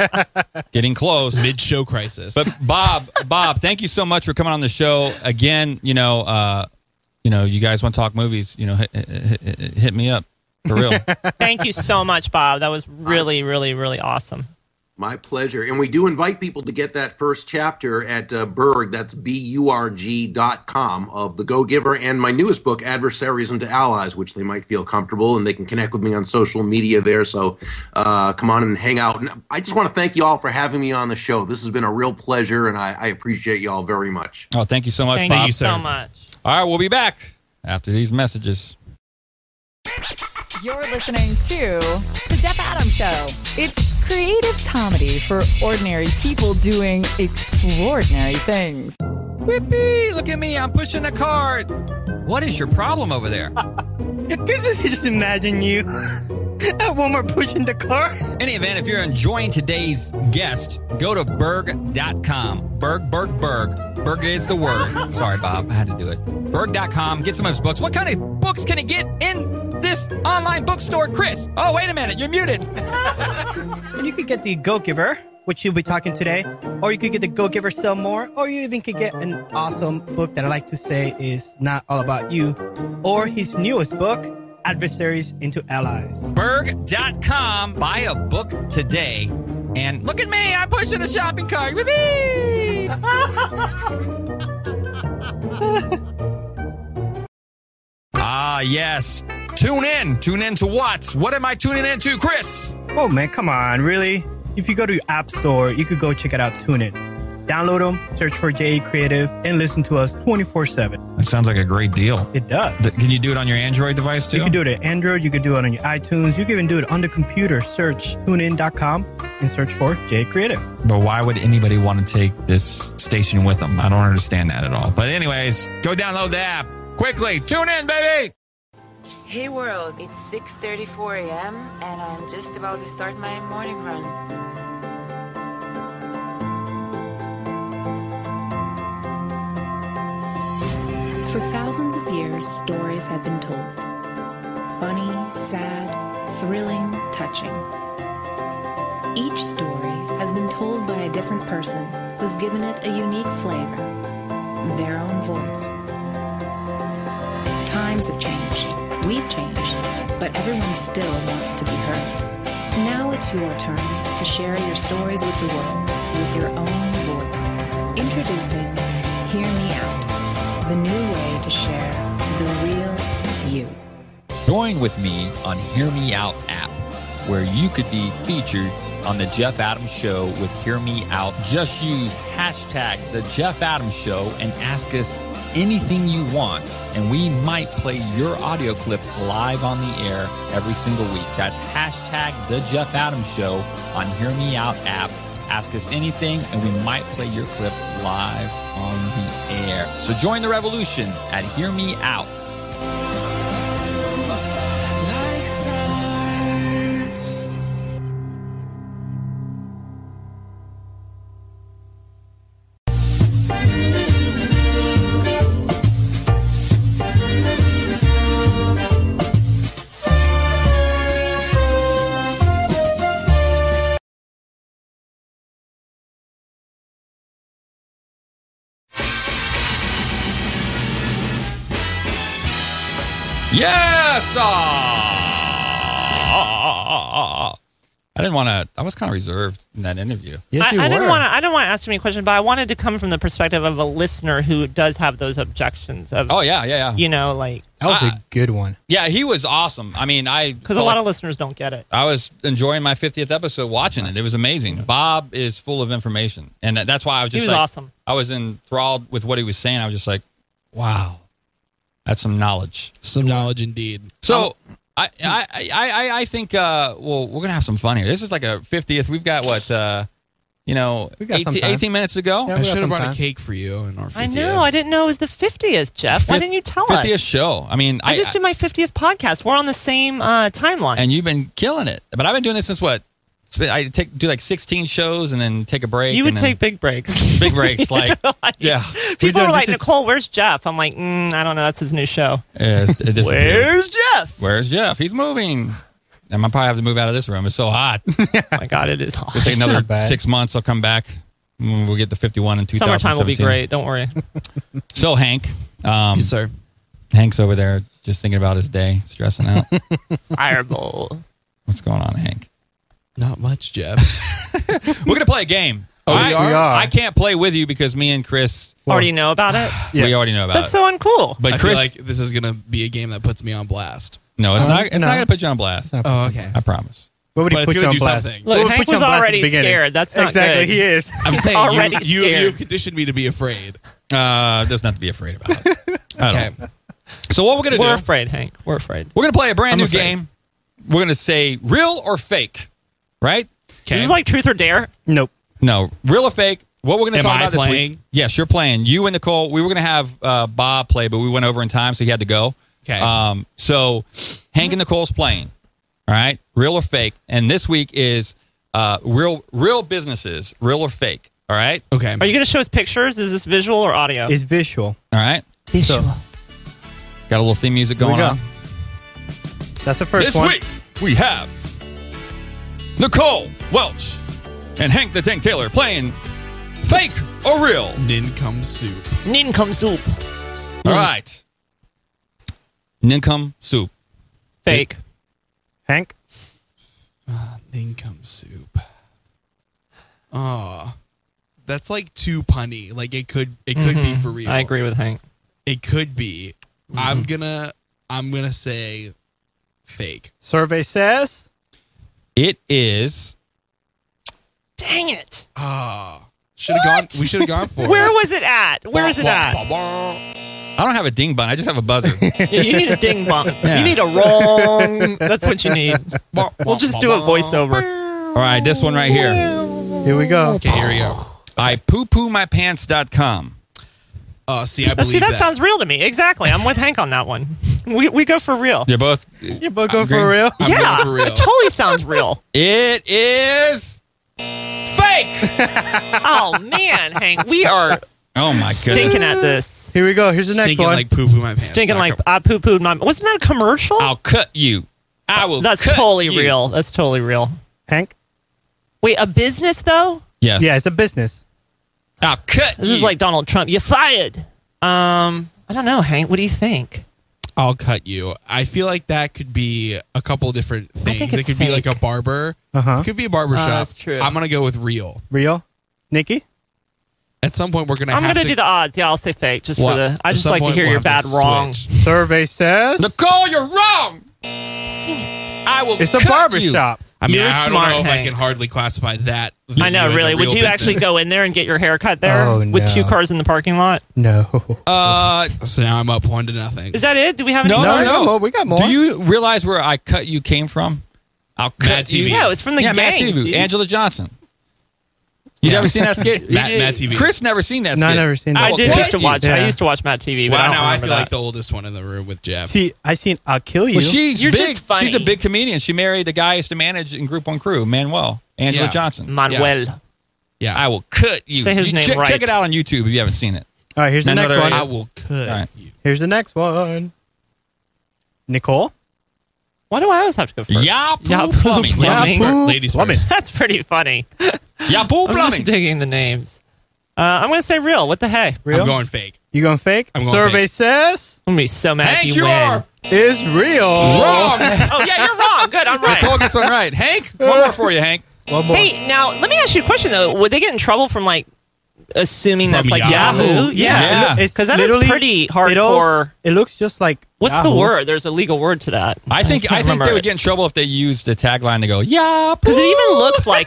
Getting close. Mid-show crisis. But Bob, Bob, thank you so much for coming on the show again. You know, uh, you know, you guys want to talk movies? You know, hit, hit, hit, hit me up for real. Thank you so much, Bob. That was really, really, really awesome. My pleasure. And we do invite people to get that first chapter at uh, Berg, that's B U R G dot com, of The Go Giver, and my newest book, Adversaries into Allies, which they might feel comfortable, and they can connect with me on social media there. So uh, come on and hang out. And I just want to thank you all for having me on the show. This has been a real pleasure, and I, I appreciate you all very much. Oh, thank you so much, Thank Bob. you so much. All right, we'll be back after these messages. You're listening to The Jeff Adams Show. It's creative comedy for ordinary people doing extraordinary things. Whippy! Look at me, I'm pushing a cart. What is your problem over there? This is just imagine you at Walmart pushing the car. Any event, if you're enjoying today's guest, go to berg dot com. Berg, Berg, Berg. Berg is the word. Sorry, Bob, I had to do it. berg dot com. Get some of his books. What kind of books can he get in this online bookstore, Chris? Oh, wait a minute, you're muted. And you could get the Go Giver, which you'll be talking today, or you could get the Go Giver Sell More, or you even could get an awesome book that I like to say is not all about you, or his newest book, Adversaries into Allies. berg dot com. Buy a book today. And look at me, I'm pushing a shopping cart. Whoopee! Ah, yes. Tune in. Tune in to what? What am I tuning in to, Chris? Oh man, come on, really? If you go to your app store, you could go check it out, tune it. Download them, search for J A Creative, and listen to us twenty-four seven. That sounds like a great deal. It does. Th- Can you do it on your Android device too? You can do it at Android. You can do it on your iTunes. You can even do it on the computer. Search tune in dot com and search for J A Creative. But why would anybody want to take this station with them? I don't understand that at all. But anyways, go download the app. Quickly, tune in, baby! Hey world, it's six thirty-four a.m. and I'm just about to start my morning run. For thousands of years, stories have been told. Funny, sad, thrilling, touching. Each story has been told by a different person who's given it a unique flavor, their own voice. Times have changed, we've changed, but everyone still wants to be heard. Now it's your turn to share your stories with the world with your own voice. Introducing Hear Me Out, the new way to share the real you. Join with me on Hear Me Out app, where you could be featured on the Jeff Adams Show with Hear Me Out. Just use hashtag the Jeff Adams Show and ask us anything you want, and we might play your audio clip live on the air every single week. That's hashtag the Jeff Adams Show on Hear Me Out app. Ask us anything, and we might play your clip live on the air. So join the revolution at Hear Me Out. Like stars. Yes! Ah! I didn't want to. I was kind of reserved in that interview. I, I didn't want to. I didn't want to ask too many questions, but I wanted to come from the perspective of a listener who does have those objections. Of, Oh yeah, yeah, yeah. you know, like That was I- a good one. Yeah, he was awesome. I mean, I because a felt lot like of listeners don't get it. I was enjoying my fiftieth episode watching it. It was amazing. Bob is full of information, and that, that's why I was He just was like, awesome. I was enthralled with what he was saying. I was just like, wow, that's some knowledge. Some knowledge indeed. So I, I, I, I, I think uh, well, we're gonna have some fun here. This is like a fiftieth. We've got what uh, you know, We got some eighteen, time. eighteen minutes to go. Yeah, I we got should have some brought time. a cake for you in our I fiftieth. know. I didn't know it was the fiftieth, Jeff. Why Fif- didn't you tell fiftieth us? show. I mean, I, just did my fiftieth podcast. We're on the same uh, timeline. and you've been killing it. But I've been doing this since what? It's been- I take do like sixteen shows and then take a break. you would and then take big breaks. big breaks, like yeah. People done were like, just as- Nicole, where's Jeff? I'm like, mm, I don't know. That's his new show. Yeah, it's- it disappeared. Where's Jeff? Where's Jeff? He's moving. I might probably have to move out of this room. It's so hot. Oh my God, it is hot. It'll take another Not bad. six months. I'll come back. Mm, We'll get to fifty-one in two thousand seventeen. Summertime will be great. Don't worry. So Hank, um, Yes, sir. Hank's over there just thinking about his day, stressing out. Fireball. What's going on, Hank? Not much, Jeff. We're gonna play a game. Oh, I, we are? We are. I can't play with you because me and Chris, Already know about it? Yeah. we already know about That's it. so uncool. But I Chris, feel like this is gonna be a game that puts me on blast. no, it's Uh, not. It's no. not gonna put you on blast. Not- Oh, okay. I promise. What would he But it's put you gonna on do blast? something. Look, What would Hank put you was on blast at already the beginning? scared. That's not exactly. good. He is. I'm He's saying already you, you, scared. you've conditioned me to be afraid. Uh, there's nothing to be afraid about. I Okay. don't. So what we're gonna We're do? afraid, Hank. We're afraid. We're gonna play a brand I'm new afraid. game. We're gonna say real or fake, right? Okay. This is like truth or dare. Nope. No, real or fake. What we're going to Am talk I about this playing? week? Yes, you're playing. You and Nicole. We were going to have uh, Bob play, but we went over in time, so he had to go. Okay. Um, so Hank and Nicole's playing. All right, real or fake. And this week is uh, real, real businesses, real or fake. All right. Okay. Are you going to show us pictures? Is this visual or audio? It's visual. All right. visual. Got a little theme music Here we going go. on. That's the first This one. week we have Nicole Welch and Hank the Tank Taylor playing fake or real. Nincome soup. Nincome soup. All right. Nincome soup. Fake. Hank. Uh, Nincome soup. Oh, that's like too punny. Like it could, it could be for real. I agree with Hank. It could be. I'm gonna, I'm gonna say fake. Survey says It is Dang it. Ah, Should have gone. We should have gone for Where it. was it at? Where is it at? I don't have a ding bun. I just have a buzzer. Yeah, you need a ding bump. Yeah. You need a wrong. That's what you need. We'll just do a voiceover. All right, this one right here. Here we go. Okay, here we go. I poo poo my pants dot com. Oh, see, I believe See, that, that. sounds real to me. Exactly. I'm with Hank on that one. We we go for real. You're both. You both go Agree. for real? I'm yeah, going for real. it totally sounds real. It is fake. Oh man, Hank, we are Oh my stinking goodness. at this. Here we go. Here's the next Stinking one. like poo poo my pants. Stinking like I poo pooed my. Wasn't that a commercial? I'll cut you. I will. That's cut totally you. real. That's totally real. Hank? Wait, a business though? Yes. Yeah, it's a business. I'll cut This you. is like Donald Trump. You're fired. Um, I don't know, Hank. What do you think? I'll cut you. I feel like that could be a couple different think things. It it's could be like fake. a barber. Uh-huh. It could be a barber Uh, shop. that's true. I'm gonna go with real. Real? Nikki? At some point, we're gonna. I'm have gonna to, do the odds. Yeah, I'll say fake just What? for the. I At just some like to point, hear we'll your have bad to wrong. switch. Survey says Nicole, you're wrong. I will. it's a cut barber you. shop. I mean, You're I smart, don't know if Hank. I can hardly classify that. I know, venue as a really. Would real you actually business. go in there and get your hair cut there Oh, with two no. cars in the parking lot? No. Uh, So now I'm up one to nothing. Is that it? Do we have any? no, No, no, we got no. more. We got more. Do you realize where I cut you came from? I'll cut Mad T V. you. Yeah, it's from the yeah, Matt gangs, T V. dude. Angela Johnson. You Yeah. never seen that skit? Matt- You- Matt T V. Chris never seen that No, skit. I never seen that. I I will did cut used to you. watch. I Yeah. used to watch Matt T V, but Wow, I don't now I remember feel that. like the oldest one in the room with Jeff. See, I seen I'll Kill You. Well, she's You're big. just funny. She's a big comedian. She married the guy who used to manage in Group One Crew, Manuel, Angela Yeah. Johnson. Manuel. yeah, I will cut you. Say his You name check, right. check it out on YouTube if you haven't seen it. All right, here's the No, no, next there one. it I is. will cut All right. you. Here's the next one. Nicole? Why do I always have to go first? Yahoo Yahoo Plumbing. Plumbing. Yahoo Ladies Plumbing. first. That's pretty funny. Yahoo I'm just Plumbing. digging the names. Uh, I'm going to say real. What the heck? Real? I'm going fake. You going fake? I'm going Survey fake. says I'm going to be so mad if Hank, you, you win. are is real. wrong. Oh, yeah, you're wrong. Good, I'm right. Nicole gets one right. Hank, one more for you, Hank. One more. Hey, now, let me ask you a question, though. Would they get in trouble from, like, assuming From that's, like, Yahoo? Yahoo? Yeah, Yeah. it lo- it's 'Cause that is literally- pretty It, also- hardcore. it looks just like What's Yahoo. the word? There's a legal word to that. I think I think remember they would it. get in trouble if they used the tagline to go, yeah, Because it even looks like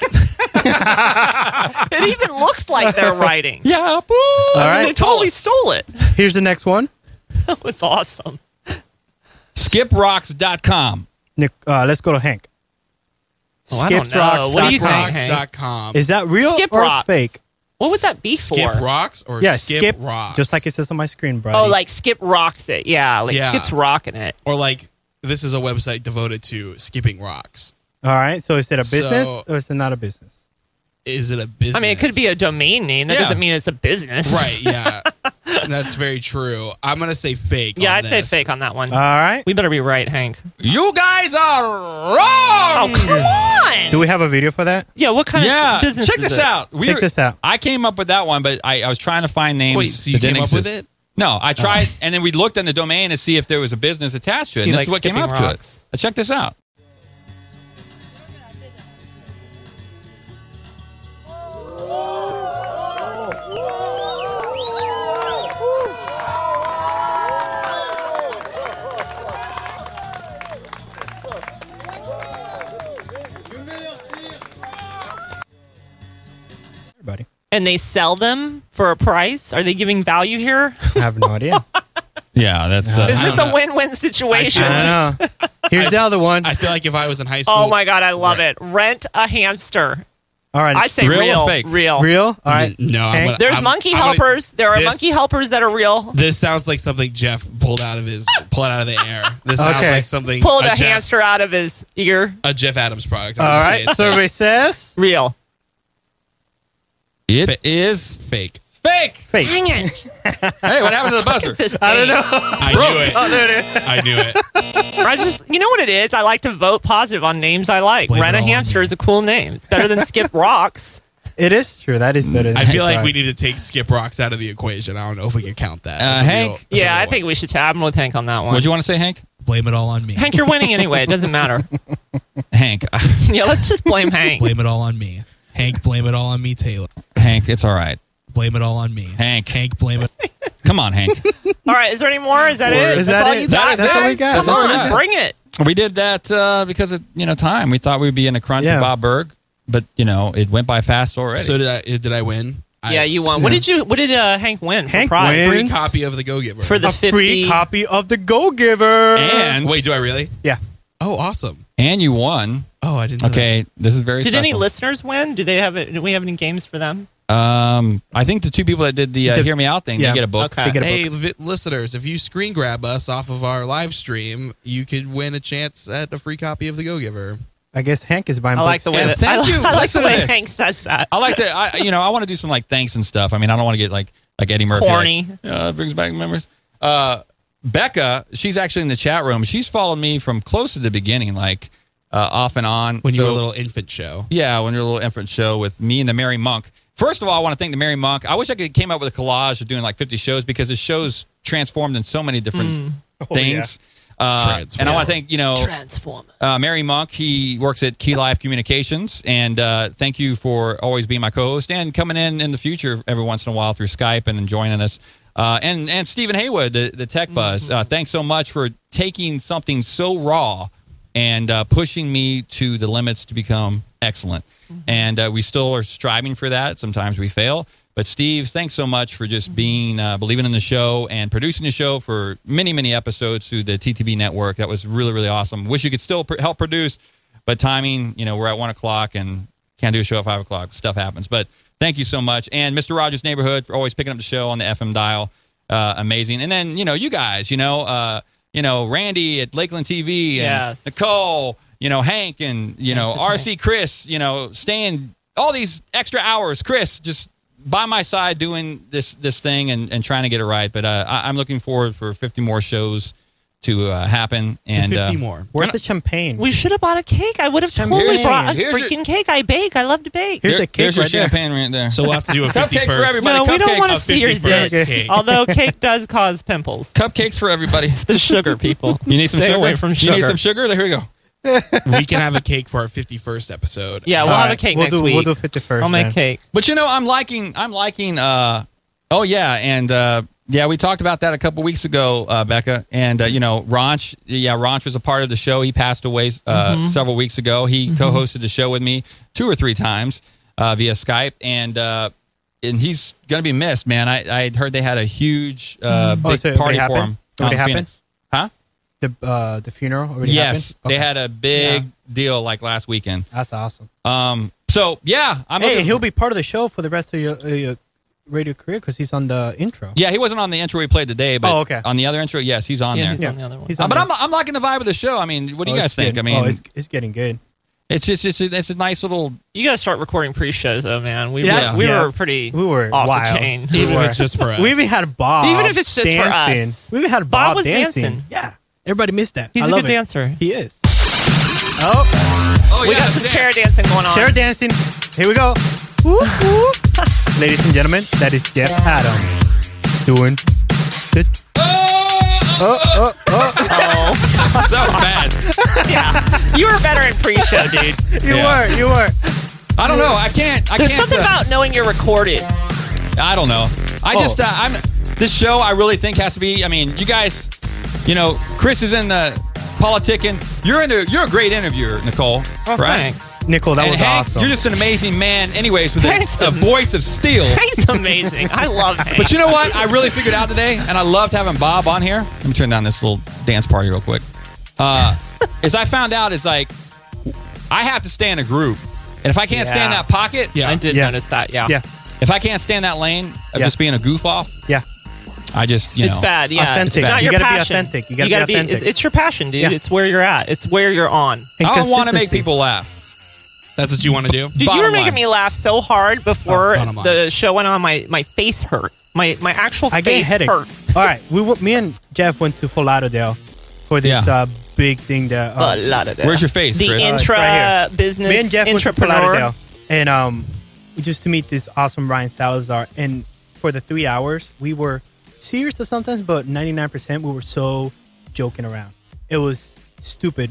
it even looks like they're writing. yeah, boo. All right. They totally stole it. Here's the next one. That was awesome. skip rocks dot com. Nick, uh, let's go to Hank. Oh, I don't know. Skipsrocks What do you dot com. think, Hank? Rocks dot com. Is that real Skip or Rocks. fake? What would that be Skip for? Rocks or Yeah, Skip, skip Rocks? just like it says on my screen, bro. Oh, like Skip rocks it. Yeah, like Yeah. Skip's rocking it. Or like this is a website devoted to skipping rocks. All right. So is it a business So- or is it not a business? Is it a business? I mean, it could be a domain name. That Yeah. doesn't mean it's a business. Right, yeah. That's very true. I'm going to say fake. Yeah, on I'd say this. fake on that one. All right. We better be right, Hank. You guys are wrong. Oh, come on. Do we have a video for that? Yeah, what kind Yeah, of business check is this it? out. We Check were- this out. I came up with that one, but I, I was trying to find names. Wait, so you that came didn't up with exist. it? No, I tried, and then we looked on the domain to see if there was a business attached to it. And You this like is what came skipping up rocks. to it. But check this out. Everybody. And they sell them for a price? Are they giving value here? I have no idea. Yeah, that's. Uh, Is I this don't a know. win-win situation? I don't know. Here's the other one. I feel like if I was in high school. Oh my god, I love it. Rent a hamster. All right. I say Real or real. fake? Real. real. All right. No, I'm Hank? gonna- There's I'm- monkey I'm gonna- helpers. There are this- monkey helpers that are real. This sounds like something Jeff pulled out of his pulled out of the air. This sounds Okay. like something Pulled a, Jeff, hamster out of his ear. a Jeff Adams product. I'm All gonna say right. it's Survey says Real. it Fa- is fake. fake. fake. Dang it. Hey, what happened to the buzzer? This I don't game. know. I broke. knew it. Oh, there it is. I knew it. I just, you know what it is? I like to vote positive on names I like. Blame Rent it a all on hamster me. is a cool name. It's better than Skip Rocks. It is true. That is better. Than I feel like Hank we need to take Skip Rocks out of the equation. I don't know if we can count that. Uh, as a Hank? real- as a Yeah, real I one. think we should tab him with Hank on that one. What do you want to say, Hank? Blame it all on me. Hank, you're winning anyway. It doesn't matter. Hank. Yeah, let's just blame Hank. Blame it all on me. Hank, blame it all on me, Taylor. Hank, it's all right. Blame it all on me. Hank. Hank, blame it. Come on, Hank. All right, is there any more? Is that it? Is That's that all it? you That got, is- that's all we guys? got. Come That's all we on, got. bring it. We did that uh, because of you know time. We thought we'd be in a crunch Yeah. with Bob Berg, but you know it went by fast already. So did I? Did I win? Yeah, you won. What did you? What did uh, Hank win? Hank for prize? wins. Free copy of The Go-Giver. For the a fifty free copy of the Go-Giver. And Wait, do I really? yeah. Oh, awesome. and you won. Oh, I didn't know Okay, this is very Did special. any listeners win? Did they have it? Did we have any games for them? Um, I think the two people that did the uh, The- Hear Me Out thing, yeah. they get a book. Okay. They get that. a Hey, book. vi- listeners, if you screen grab us off of our live stream, you could win a chance at a free copy of The Go-Giver. I guess Hank is buying I like books. the way And that thank I, you. I like Listen the to way this. Hank says that. I like that. I, you know, I want to do some like thanks and stuff. I mean, I don't want to get like like Eddie Murphy. Corny. Like, yeah, that brings back memories. Uh, Becca, she's actually in the chat room. She's followed me from close to the beginning, like uh, off and on. When you So- were a little infant show. Yeah, when you're a little infant show with me and the Merry Monk. First of all, I want to thank the Merry Monk. I wish I could came up with a collage of doing like fifty shows because the show's transformed in so many different things. Uh, Transform. and I want to thank, you know, Transform. uh, Mary Monk. He works at Key Life Communications, and uh, thank you for always being my co-host and coming in in the future every once in a while through Skype and then joining us. Uh, and and Stephen Haywood, the, the Tech Buzz. Uh, thanks so much for taking something so raw and uh, pushing me to the limits to become excellent. And uh, we still are striving for that. Sometimes we fail. But Steve, thanks so much for just being uh, believing in the show and producing the show for many, many episodes through the T T B network. That was really, really awesome. Wish you could still pr- help produce, but timing, you know, we're at one o'clock and can't do a show at five o'clock. Stuff happens. But thank you so much. And Mister Rogers' Neighborhood for always picking up the show on the F M dial. Uh, amazing. And then, you know, you guys, you know, uh, you know, Randy at Lakeland T V and Yes. Nicole, you know, Hank and, you know, R C Chris, you know, staying all these extra hours. Chris, just by my side doing this this thing and, and trying to get it right. But uh, I, I'm looking forward for fifty more shows to uh, happen. And to fifty uh, more. Where's the champagne? We should have bought a cake. I would have totally Champagne. brought a Here's freaking cake. I bake. I love to bake. Here's there- the cake there's your right there. champagne right there. So we'll have to do a Cupcakes fifty-first. for everybody. No, we don't Cupcakes. want to A see your fifty-first zits. cake. Although cake does cause pimples. Cupcakes for everybody. It's the sugar, people. You need some Stay sugar? away from You sugar. need some sugar? There, here we go. We can have a cake for our fifty-first episode. Yeah, we'll All have a right, cake we'll next do, week. We'll do fifty-first. I'll make then. cake. But you know, I'm liking, I'm liking, uh, oh yeah. And, uh, yeah, we talked about that a couple weeks ago, uh, Becca. And, uh, you know, Ronch, yeah, Ronch was a part of the show. He passed away uh, Mm-hmm. several weeks ago. He co hosted the show with me two or three times uh, via Skype. And, uh, and he's going to be missed, man. I, I heard they had a huge, uh, Oh, big so it party already for happened? him. It already out in happened? Phoenix. Huh? The uh, the funeral already Yes. happened? They Okay. had a big Yeah. deal like last weekend. That's awesome. Um, so, yeah. I'm Hey, looking- he'll be part of the show for the rest of your, uh, your radio career because he's on the intro. Yeah, he wasn't on the intro we played today, but Oh, okay. on the other intro, yes, he's on Yeah, there. he's Yeah. on the other one. He's Uh, on but the- I'm I'm liking the vibe of the show. I mean, what do you Oh, guys it's think? I good. mean, oh, it's, it's getting good. it's it's it's a, it's a nice little. You gotta start recording pre-shows, though, man. We Yeah. were, we Yeah. were pretty We were off wild. the chain. We Even were. if it's just for us. We even had Bob. Even if it's just for dancing. us. We even had Bob Bob, was dancing. dancing. Yeah, everybody missed that. He's I a love good it. dancer. He is. Oh, Oh We yeah, got some dance. chair dancing going on. chair dancing. Here we go. Woo, woo. Ladies and gentlemen, that is Jeff Adams doing the. Oh, oh, oh. Oh, that was bad. yeah. You were better in pre-show, dude. You Yeah. were, you were. I don't know. I can't. I There's can't. something uh, about knowing you're recorded. I don't know. I Oh. just uh, I'm this show. I really think has to be. I mean, you guys. You know, Chris is in the politicking. You're in the. You're a great interviewer, Nicole. Oh, right? thanks. Nicole, that And was Hank, awesome. you're just an amazing man. Anyways, with Thanks, a, a the- voice of steel. He's amazing. I love him. But you know what? I really figured out today, and I loved having Bob on here. Let me turn down this little dance party real quick. Uh, is I found out is like I have to stay in a group, and if I can't stay in Yeah. that pocket, Yeah. I did Yeah. notice that. Yeah. yeah, if I can't stay in that lane of Yeah. just being a goof off, yeah. I just you It's know bad. Yeah. Authentic. It's not You your gotta be passion. authentic. You gotta be authentic. It's your passion, dude. Yeah. It's where you're at. It's where you're on. And I want to make consistency. people laugh. That's what you want to do? Dude, you Bottom were making line. me laugh so hard before Oh, bottom line. the show went on. My, my face hurt. My my actual I get a face headache. hurt. All right, we w- me and Jeff went to Fort Lauderdale for this Yeah. uh, big thing that. A Um, lot of that. Where's your face, The Chris? Uh, it's intra right here. business me and Jeff went to Fort entrepreneur. Lauderdale, and um, just to meet this awesome Ryan Salazar. And for the three hours, we were serious sometimes, but ninety-nine percent we were so joking around. It was stupid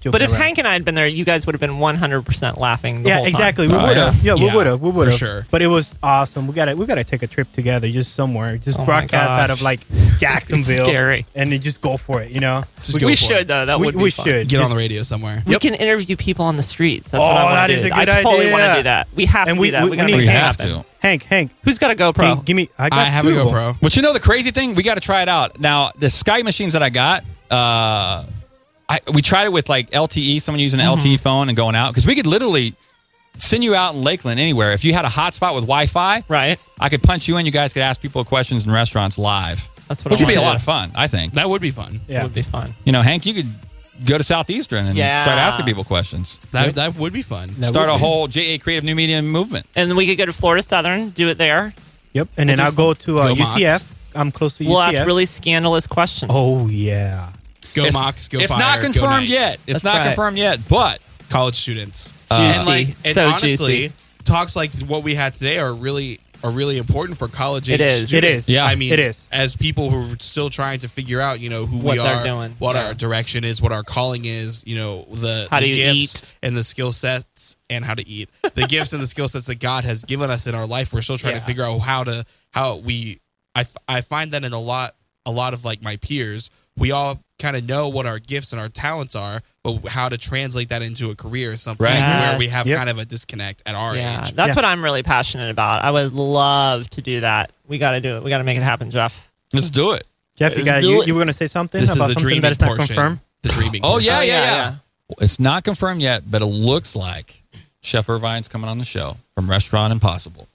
joking But if around. Hank and I had been there, you guys would have been one hundred percent laughing the yeah, whole time. exactly. We Oh, would have. yeah. Yeah, we Yeah, would have. We would for have. sure. But it was awesome. We gotta we gotta take a trip together, just somewhere, just Oh my broadcast out gosh. of like Jacksonville, Scary. and then just go for it. You know, Just we, go We for should, it. though. That we, would be we fun. should Get Just- on the radio somewhere. We can interview people on the streets. That's Oh, what I want that to is do. a good I totally want to idea. do that. We have And to we- do that. we- We, gotta we make need it We have happen. to. Hank, Hank, Who's got a GoPro? Hank, give me. I got I have a two of them. GoPro. But you know the crazy thing? We got to try it out. Now, the Skype machines that I got, uh, I, we tried it with like L T E, someone using an L T E phone and going out. Because we could literally send you out in Lakeland anywhere. If you had a hotspot with Wi-Fi, Right. I could punch you in. You guys could ask people questions in restaurants live. That's what Which I would be a want lot to of fun, I think. That would be fun. do. It Yeah. would be fun. You know, Hank, you could go to Southeastern and Yeah. start asking people questions. That that would be fun. That Start would a be. whole J A Creative New Media movement. And then we could go to Florida Southern, do it there. Yep, and then We'll I'll do go to uh, Go U C F. Mocs. I'm close to We'll U C F. ask really scandalous questions. Oh yeah. Go it's, Mox, go It's Fire, not go confirmed Knights. yet. It's That's not right. confirmed yet, but College students. Juicy. and like, and So honestly, juicy. talks like what we had today are really are really important for college age It is. students. It is. Yeah. I mean, It is. as people who are still trying to figure out, you know, who What we they're are, doing. what Yeah. our direction is, what our calling is, you know, the, How the do you gifts eat? and the skill sets and how to eat. The gifts and the skill sets that God has given us in our life. We're still trying Yeah. to figure out how to how we I, f- I find that in a lot a lot of like my peers, we all kind of know what our gifts and our talents are, but how to translate that into a career is something Right. where we Yes. have Yep. kind of a disconnect at our Yeah, age. that's Yeah. what I'm really passionate about. I would love to do that. We got to do it. We got to make it happen, Jeff. let's do it. Jeff, you Let's got do you, it. you were gonna say something This is about the something dreaming that is not portion. confirmed. The dreaming. Oh, portion. yeah, Oh, yeah, yeah, yeah, yeah. It's not confirmed yet, but it looks like Chef Irvine's coming on the show from Restaurant Impossible.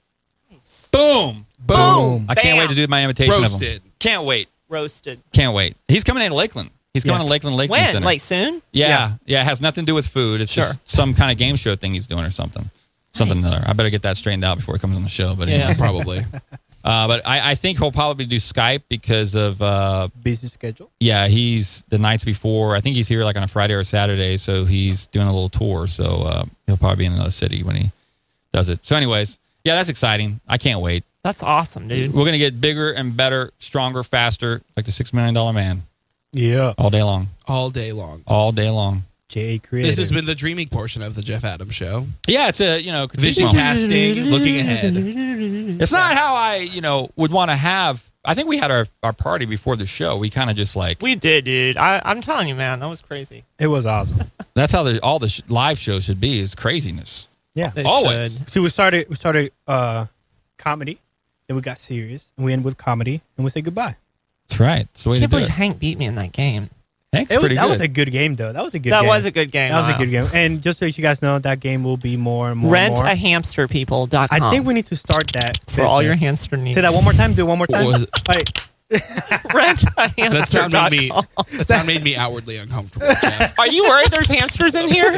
Boom. Boom. I can't Bam. wait to do my imitation of him. Roasted. Can't wait. Roasted. Can't wait. He's coming into Lakeland. He's coming Yeah. to Lakeland Lakeland When? Center. Like soon? yeah, yeah, Yeah. It has nothing to do with food. It's Sure. just some kind of game show thing he's doing or something. Something Nice. other. I better get that straightened out before he comes on the show. But Yeah. anyway. Probably. uh, but I, I think he'll probably do Skype because of uh, Busy schedule. yeah, he's the nights before. I think he's here like on a Friday or Saturday, so he's doing a little tour. So uh, he'll probably be in another city when he does it. So, anyways, yeah, that's exciting. I can't wait. That's awesome, dude. We're gonna get bigger and better, stronger, faster, like the Six Million Dollar Man, Yeah. all day long, All day long. all day long. J A Creative. This has been the dreaming portion of the Jeff Adams Show. Yeah, it's a you know Vision traditional. casting, looking ahead. It's not how I you know would want to have. I think we had our, our party before the show. We kind of just like We did, dude. I, I'm telling you, man, that was crazy. It was awesome. that's how the, all the sh- live shows should be is craziness. Yeah. They Always. should. So we started we started uh comedy, then we got serious, and we end with comedy, and we say goodbye. That's right. That's the way I to can't do believe it. Hank beat me in that game. Hank's It was, pretty that good. was a good game, though. That was a good That game. was a good game. That was wow. a good game. And just so you guys know, that game will be more and more Rent and more. a hamster people dot com. I think we need to start that for all your business. hamster needs. Say that one more time. Do it one more time. Was- Wait. Rent a hamster. That sound made me. That sound made me outwardly uncomfortable. Jeff. Are you worried there's hamsters in here?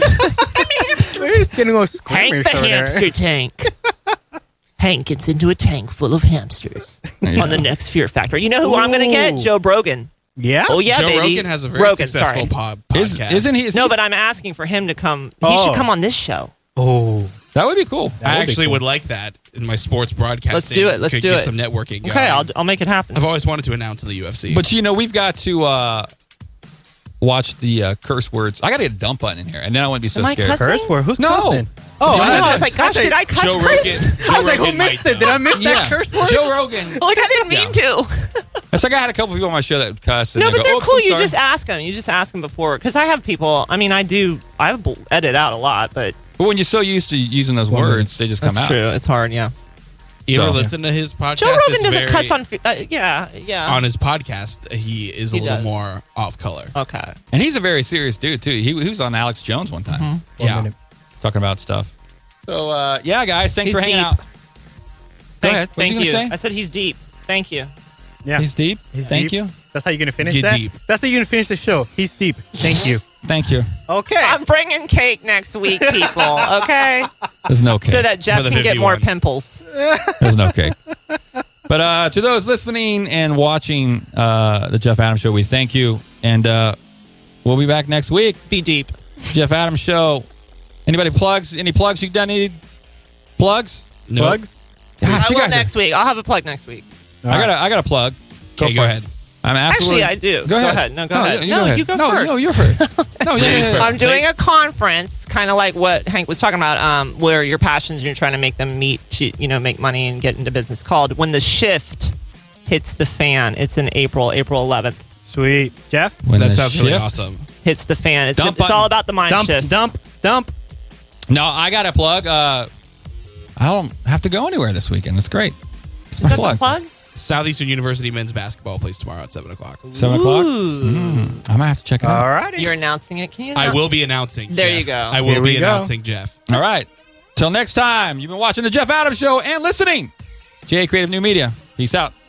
We're just getting all Hank squirmish the over there. hamster tank. Hank gets into a tank full of hamsters Yeah. on the next Fear Factor. You know who I'm going to get? Ooh. Joe Brogan. Yeah. Oh yeah, Joe baby. Rogan has a very Rogan, successful sorry. pod, Is, podcast. isn't he? Is No, he- but I'm asking for him to come. He Oh. should come on this show. Oh. that would be cool. I would be actually cool. would like that in my sports broadcasting. Let's do it. Let's Could do get it. some networking. Okay, going. I'll I'll make it happen. I've always wanted to announce in the U F C. But you know, we've got to uh, watch the uh, curse words. I got to get a dump button in here, and then I wouldn't be so Am I scared. cussing? Curse word? Who's No. cussing? Oh, I, I, know, I was was like, gosh, did I cuss Joe Chris? Rogan. Joe I was like, who Rogan missed might, it? Did I miss Yeah, that curse word? Joe Rogan. Like I didn't mean to. It's like I had a couple people on my show that would cuss. And No, they but go, they're "Oh, cool. I'm You sorry." just ask them. You just ask them before, because I have people. I mean, I do. I bl- edit out a lot, but But when you're so used to using those Well, words, they just come that's out. true. It's hard. Yeah. You ever So- listen to his podcast? Joe Rogan It's doesn't very- cuss on. fe- Uh, yeah. Yeah. on his podcast. He is a He little does. more off color. okay. And he's a very serious dude too. He, he was on Alex Jones one time, Mm-hmm. One Yeah. minute. talking about stuff. So uh, yeah, guys, thanks He's for hanging deep. out. Go Thanks, ahead. What thank you you. gonna say? I said he's deep. Thank you. Yeah. He's deep. He's Thank deep. you. That's how you're gonna finish Get that. deep. That's how you're gonna finish the show. He's deep. Thank you. Thank you. Okay. I'm bringing cake next week, people. Okay. There's no cake. So that Jeff For the can get more fifty-one. pimples. There's no cake. But uh, to those listening and watching uh, the Jeff Adams Show, we thank you, and uh, we'll be back next week. Be deep. Jeff Adams Show. Anybody plugs? Any plugs you done? Any plugs? No. Plugs? Gosh, I you will guys are- next week. I'll have a plug next week. I got a, I got a plug. Okay, Go go for it. ahead. I'm absolutely. Actually, I do. Go ahead. ahead. No, go ahead. You, you no, go ahead. you go no, first. No, you're first. No, yeah, yeah, yeah. I'm doing a conference, kind of like what Hank was talking about, um, where your passions and you're trying to make them meet to, you know, make money and get into business. Called When the Shift Hits the Fan. It's in April, April eleventh. Sweet, Jeff. When that the sounds really shift awesome. Hits the fan. It's, Dump it's button. all about the mind Dump, shift. dump, dump. No, I got a plug. Uh, I don't have to go anywhere this weekend. It's great. It's my Is that plug. the plug? Southeastern University men's basketball plays tomorrow at seven o'clock. Seven o'clock. Ooh. Mm, I might have to check it out. All righty. You're announcing it. Can you? I announce- will be announcing. There Jeff. you go. I will Here we be go. announcing Jeff. All right. Till next time, you've been watching the Jeff Adams Show and listening. J A Creative New Media. Peace out.